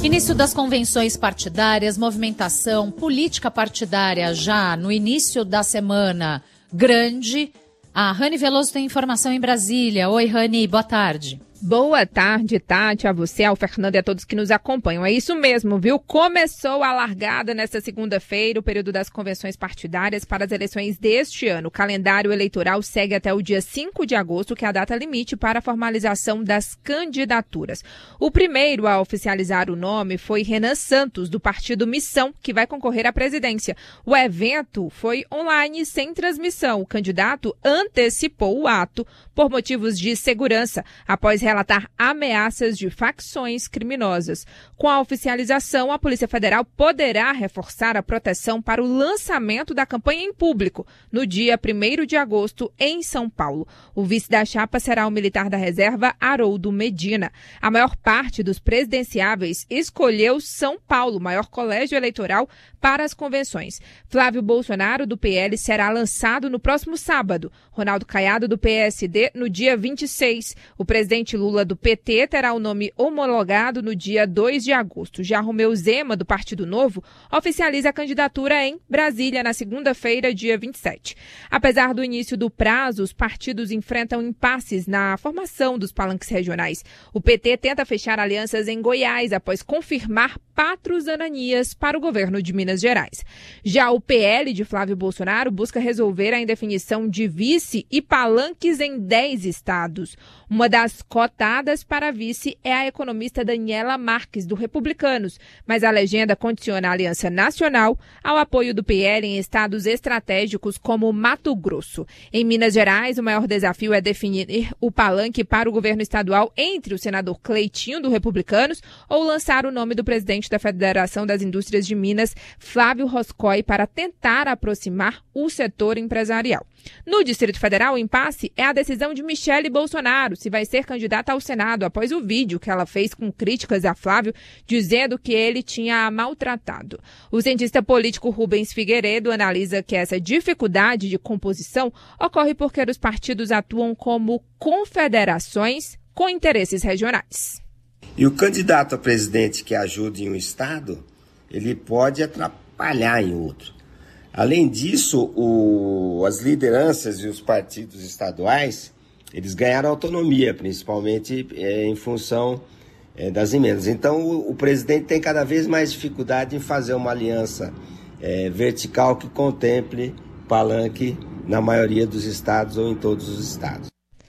Início das convenções partidárias, movimentação, política partidária já no início da semana grande. A Rani Veloso tem informação em Brasília. Oi, Rani, boa tarde.
Boa tarde, Tati, a você, ao Fernando e a todos que nos acompanham. É isso mesmo, viu? Começou a largada nesta segunda-feira o período das convenções partidárias para as eleições deste ano. O calendário eleitoral segue até o dia cinco de agosto, que é a data limite para a formalização das candidaturas. O primeiro a oficializar o nome foi Renan Santos, do partido Missão, que vai concorrer à presidência. O evento foi online, sem transmissão. O candidato antecipou o ato por motivos de segurança, após relatar ameaças de facções criminosas. Com a oficialização, a Polícia Federal poderá reforçar a proteção para o lançamento da campanha em público, no dia primeiro de agosto, em São Paulo. O vice da chapa será o militar da reserva, Haroldo Medina. A maior parte dos presidenciáveis escolheu São Paulo, maior colégio eleitoral, para as convenções. Flávio Bolsonaro, do P L, será lançado no próximo sábado. Ronaldo Caiado, do P S D, no dia vinte e seis. O presidente Lula, do P T, terá o nome homologado no dia dois de agosto. Já Romeu Zema, do Partido Novo, oficializa a candidatura em Brasília na segunda-feira, dia vinte e sete. Apesar do início do prazo, os partidos enfrentam impasses na formação dos palanques regionais. O P T tenta fechar alianças em Goiás após confirmar Patrus Ananias para o governo de Minas Gerais. Já o P L de Flávio Bolsonaro busca resolver a indefinição de vice e palanques em dez estados. Uma das cotadas para vice é a economista Daniela Marques, do Republicanos, mas a legenda condiciona a Aliança Nacional ao apoio do P L em estados estratégicos como Mato Grosso. Em Minas Gerais, o maior desafio é definir o palanque para o governo estadual entre o senador Cleitinho, do Republicanos, ou lançar o nome do presidente da Federação das Indústrias de Minas, Flávio Roscoe, para tentar aproximar o setor empresarial. No Distrito Federal, o impasse é a decisão de Michele Bolsonaro se vai ser candidata ao Senado após o vídeo que ela fez com críticas a Flávio, dizendo que ele tinha a maltratado. O cientista político Rubens Figueiredo analisa que essa dificuldade de composição ocorre porque os partidos atuam como confederações com interesses regionais.
E o candidato a presidente que ajude em um estado, ele pode atrapalhar em outro. Além disso, o, as lideranças e os partidos estaduais, eles ganharam autonomia, principalmente é, em função é, das emendas. Então, o, o presidente tem cada vez mais dificuldade em fazer uma aliança é, vertical que contemple palanque na maioria dos estados ou em todos os estados.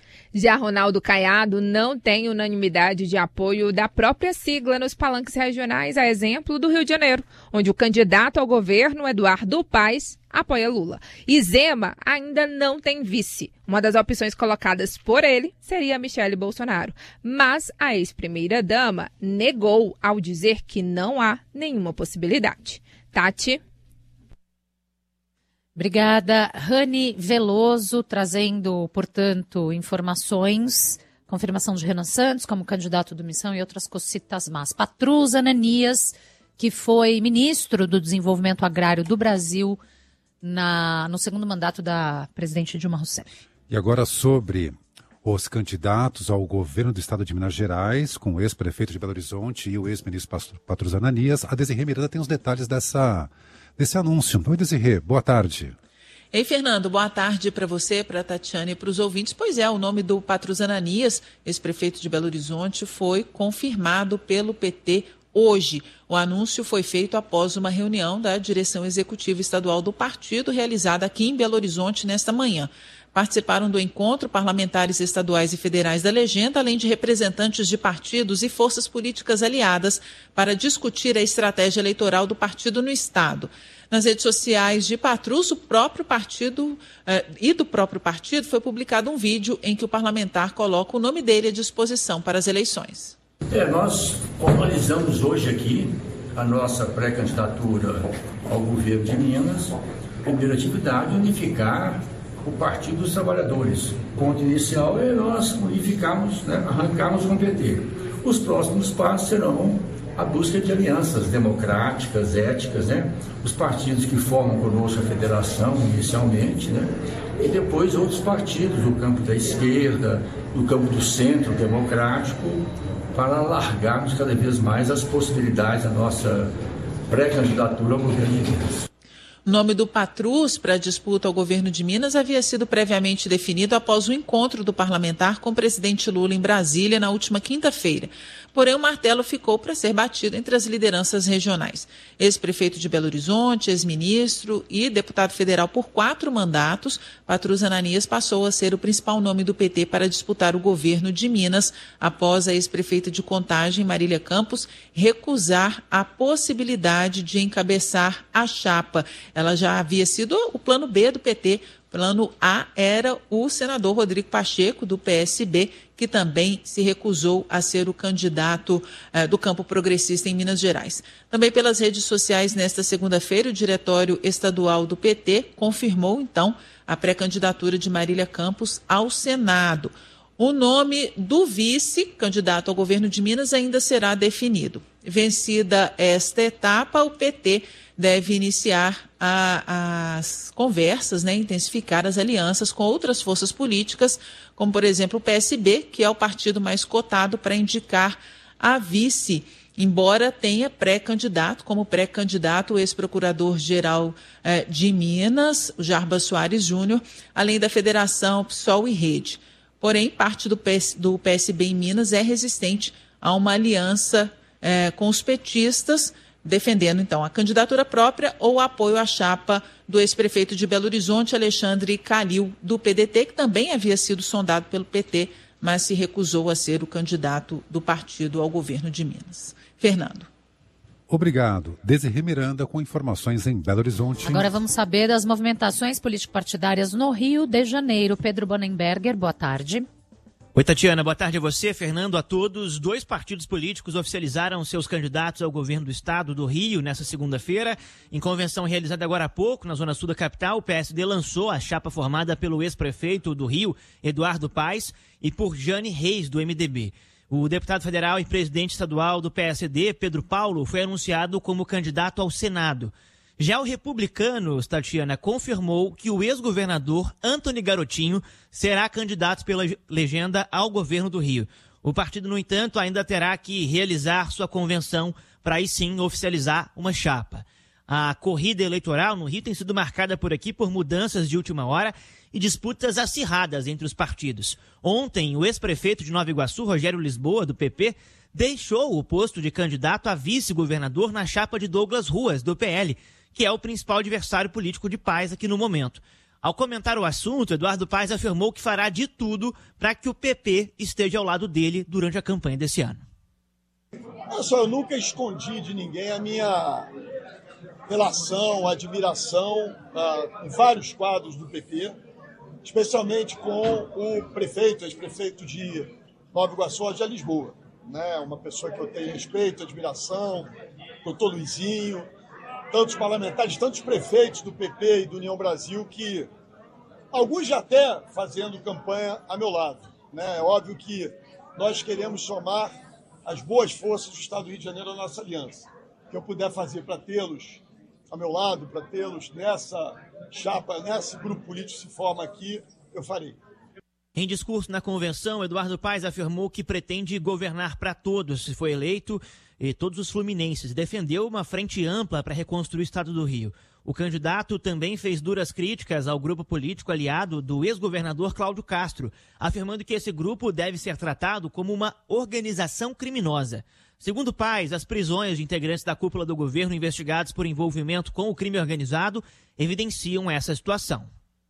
Já Ronaldo Caiado não tem unanimidade de apoio da própria sigla nos palanques regionais, a exemplo do Rio de Janeiro, onde o candidato ao governo, Eduardo Paes, apoia Lula. E Zema ainda não tem vice. Uma das opções colocadas por ele seria Michele Bolsonaro. Mas a ex-primeira-dama negou ao dizer que não há nenhuma possibilidade. Tati?
Obrigada, Rani Veloso, trazendo, portanto, informações, confirmação de Renan Santos como candidato do Missão e outras cocitas más. Patrus Ananias, que foi ministro do Desenvolvimento Agrário do Brasil na, no segundo mandato da presidente Dilma Rousseff.
E agora sobre os candidatos ao governo do estado de Minas Gerais, com o ex-prefeito de Belo Horizonte e o ex-ministro Patrus Ananias, a Desirê Miranda tem os detalhes dessa... desse anúncio. Oi, Desirê, boa tarde.
Ei, Fernando, boa tarde para você, para a Tatiana e para os ouvintes. Pois é, o nome do Patrus Ananias, ex-prefeito de Belo Horizonte, foi confirmado pelo P T hoje. O anúncio foi feito após uma reunião da direção executiva estadual do partido, realizada aqui em Belo Horizonte nesta manhã. Participaram do encontro parlamentares estaduais e federais da legenda, além de representantes de partidos e forças políticas aliadas, para discutir a estratégia eleitoral do partido no estado. Nas redes sociais de Patrus, o próprio partido eh, e do próprio partido foi publicado um vídeo em que o parlamentar coloca o nome dele à disposição para as eleições.
É, nós formalizamos hoje aqui a nossa pré-candidatura ao governo de Minas. Primeira atividade, unificar o Partido dos Trabalhadores. O ponto inicial é nós unificarmos, né, arrancarmos com o P T. Os próximos passos serão a busca de alianças democráticas, éticas, né? Os partidos que formam conosco a federação inicialmente, né? E depois outros partidos do campo da esquerda, do campo do centro democrático, para alargarmos cada vez mais as possibilidades da nossa pré-candidatura ao governo de Minas.
O nome do Patrus para a disputa ao governo de Minas havia sido previamente definido após o encontro do parlamentar com o presidente Lula em Brasília na última quinta-feira. Porém, o martelo ficou para ser batido entre as lideranças regionais. Ex-prefeito de Belo Horizonte, ex-ministro e deputado federal por quatro mandatos, Patrus Ananias passou a ser o principal nome do P T para disputar o governo de Minas, após a ex-prefeita de Contagem, Marília Campos, recusar a possibilidade de encabeçar a chapa. Ela já havia sido o plano B do P T. Plano A era o senador Rodrigo Pacheco, do P S B, que também se recusou a ser o candidato eh, do campo progressista em Minas Gerais. Também pelas redes sociais, nesta segunda-feira, o Diretório Estadual do P T confirmou, então, a pré-candidatura de Marília Campos ao Senado. O nome do vice-candidato ao governo de Minas ainda será definido. Vencida esta etapa, o P T deve iniciar a, as conversas, né, intensificar as alianças com outras forças políticas, como, por exemplo, o P S B, que é o partido mais cotado para indicar a vice, embora tenha pré-candidato, como pré-candidato o ex-procurador-geral eh, de Minas, o Jarbas Soares Júnior, além da Federação P SOL e Rede. Porém, parte do, P S, do P S B em Minas é resistente a uma aliança eh, com os petistas, defendendo, então, a candidatura própria ou apoio à chapa do ex-prefeito de Belo Horizonte, Alexandre Calil, do P D T, que também havia sido sondado pelo P T, mas se recusou a ser o candidato do partido ao governo de Minas. Fernando.
Obrigado. Desirê Miranda com informações em Belo Horizonte.
Agora vamos saber das movimentações político-partidárias no Rio de Janeiro. Pedro Bonenberger, boa tarde.
Oi, Tatiana, boa tarde a você, Fernando, a todos. Dois partidos políticos oficializaram seus candidatos ao governo do estado do Rio nesta segunda-feira. Em convenção realizada agora há pouco, na zona sul da capital, o P S D lançou a chapa formada pelo ex-prefeito do Rio, Eduardo Paes, e por Jane Reis, do M D B. O deputado federal e presidente estadual do P S D, Pedro Paulo, foi anunciado como candidato ao Senado. Já o Republicanos, Tatiana, confirmou que o ex-governador Antony Garotinho será candidato pela legenda ao governo do Rio. O partido, no entanto, ainda terá que realizar sua convenção para aí sim oficializar uma chapa. A corrida eleitoral no Rio tem sido marcada por aqui por mudanças de última hora e disputas acirradas entre os partidos. Ontem, o ex-prefeito de Nova Iguaçu, Rogério Lisboa, do P P, deixou o posto de candidato a vice-governador na chapa de Douglas Ruas, do P L, que é o principal adversário político de Paes aqui no momento. Ao comentar o assunto, Eduardo Paes afirmou que fará de tudo para que o P P esteja ao lado dele durante a campanha desse ano.
Olha só, eu nunca escondi de ninguém a minha relação, admiração uh, em vários quadros do P P, especialmente com o prefeito, ex-prefeito de Nova Iguaçu, Rogério Lisboa, né? Uma pessoa que eu tenho respeito, admiração, doutor Luizinho, tantos parlamentares, tantos prefeitos do P P e do União Brasil, que alguns já até fazendo campanha a meu lado, né? É óbvio que nós queremos somar as boas forças do Estado do Rio de Janeiro à nossa aliança. O que eu puder fazer para tê-los ao meu lado, para tê-los nessa chapa, nesse grupo político que se forma aqui, eu farei.
Em discurso na convenção, Eduardo Paes afirmou que pretende governar para todos se for eleito e todos os fluminenses. Defendeu uma frente ampla para reconstruir o estado do Rio. O candidato também fez duras críticas ao grupo político aliado do ex-governador Cláudio Castro, afirmando que esse grupo deve ser tratado como uma organização criminosa. Segundo Paes, as prisões de integrantes da cúpula do governo investigados por envolvimento com o crime organizado evidenciam essa situação.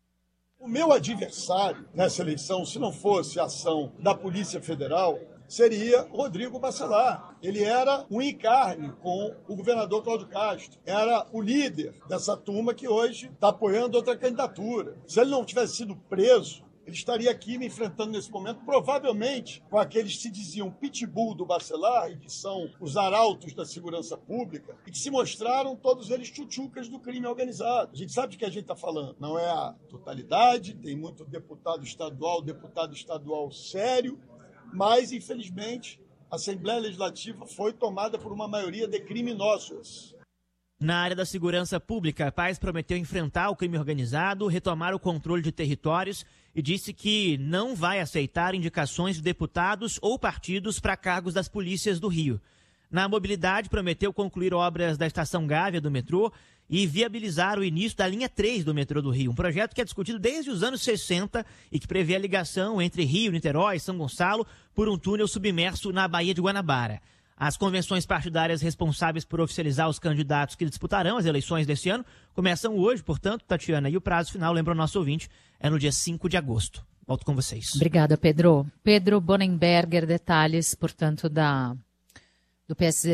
O meu adversário nessa eleição, se não fosse a ação da Polícia Federal, seria Rodrigo Bacelar. Ele era um encarne com o governador Cláudio Castro. Era o líder dessa turma que hoje está apoiando outra candidatura. Se ele não tivesse sido preso, ele estaria aqui me enfrentando nesse momento, provavelmente com aqueles que se diziam pitbull do Bacelar, e que são os arautos da segurança pública, e que se mostraram todos eles tchutchucas do crime organizado. A gente sabe de que a gente está falando. Não é a totalidade, tem muito deputado estadual, deputado estadual sério, mas, infelizmente, a Assembleia Legislativa foi tomada por uma maioria de criminosos.
Na área da segurança pública, Paes prometeu enfrentar o crime organizado, retomar o controle de territórios e disse que não vai aceitar indicações de deputados ou partidos para cargos das polícias do Rio. Na mobilidade, prometeu concluir obras da Estação Gávea do metrô e viabilizar o início da linha três do metrô do Rio, um projeto que é discutido desde os anos sessenta e que prevê a ligação entre Rio, Niterói e São Gonçalo por um túnel submerso na Baía de Guanabara. As convenções partidárias responsáveis por oficializar os candidatos que disputarão as eleições deste ano começam hoje, portanto, Tatiana, e o prazo final, lembra o nosso ouvinte, é no dia cinco de agosto. Volto com vocês.
Obrigada, Pedro. Pedro Bonenberger, detalhes, portanto, da, do P S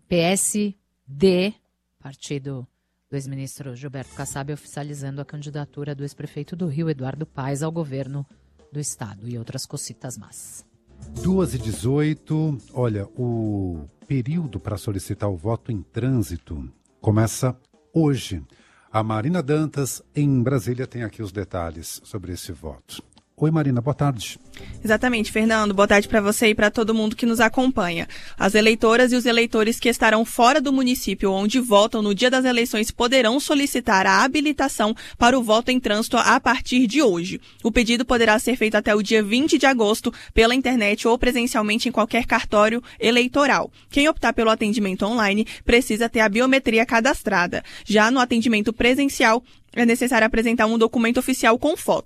D, partido do ex-ministro Gilberto Kassab, oficializando a candidatura do ex-prefeito do Rio, Eduardo Paes, ao governo do estado e outras cocitas más.
duas e dezoito, olha, o período para solicitar o voto em trânsito começa hoje. A Marina Dantas, em Brasília, tem aqui os detalhes sobre esse voto. Oi, Marina, boa tarde.
Exatamente, Fernando. Boa tarde para você e para todo mundo que nos acompanha. As eleitoras e os eleitores que estarão fora do município onde votam no dia das eleições poderão solicitar a habilitação para o voto em trânsito a partir de hoje. O pedido poderá ser feito até o dia vinte de agosto pela internet ou presencialmente em qualquer cartório eleitoral. Quem optar pelo atendimento online precisa ter a biometria cadastrada. Já no atendimento presencial, é necessário apresentar um documento oficial com foto.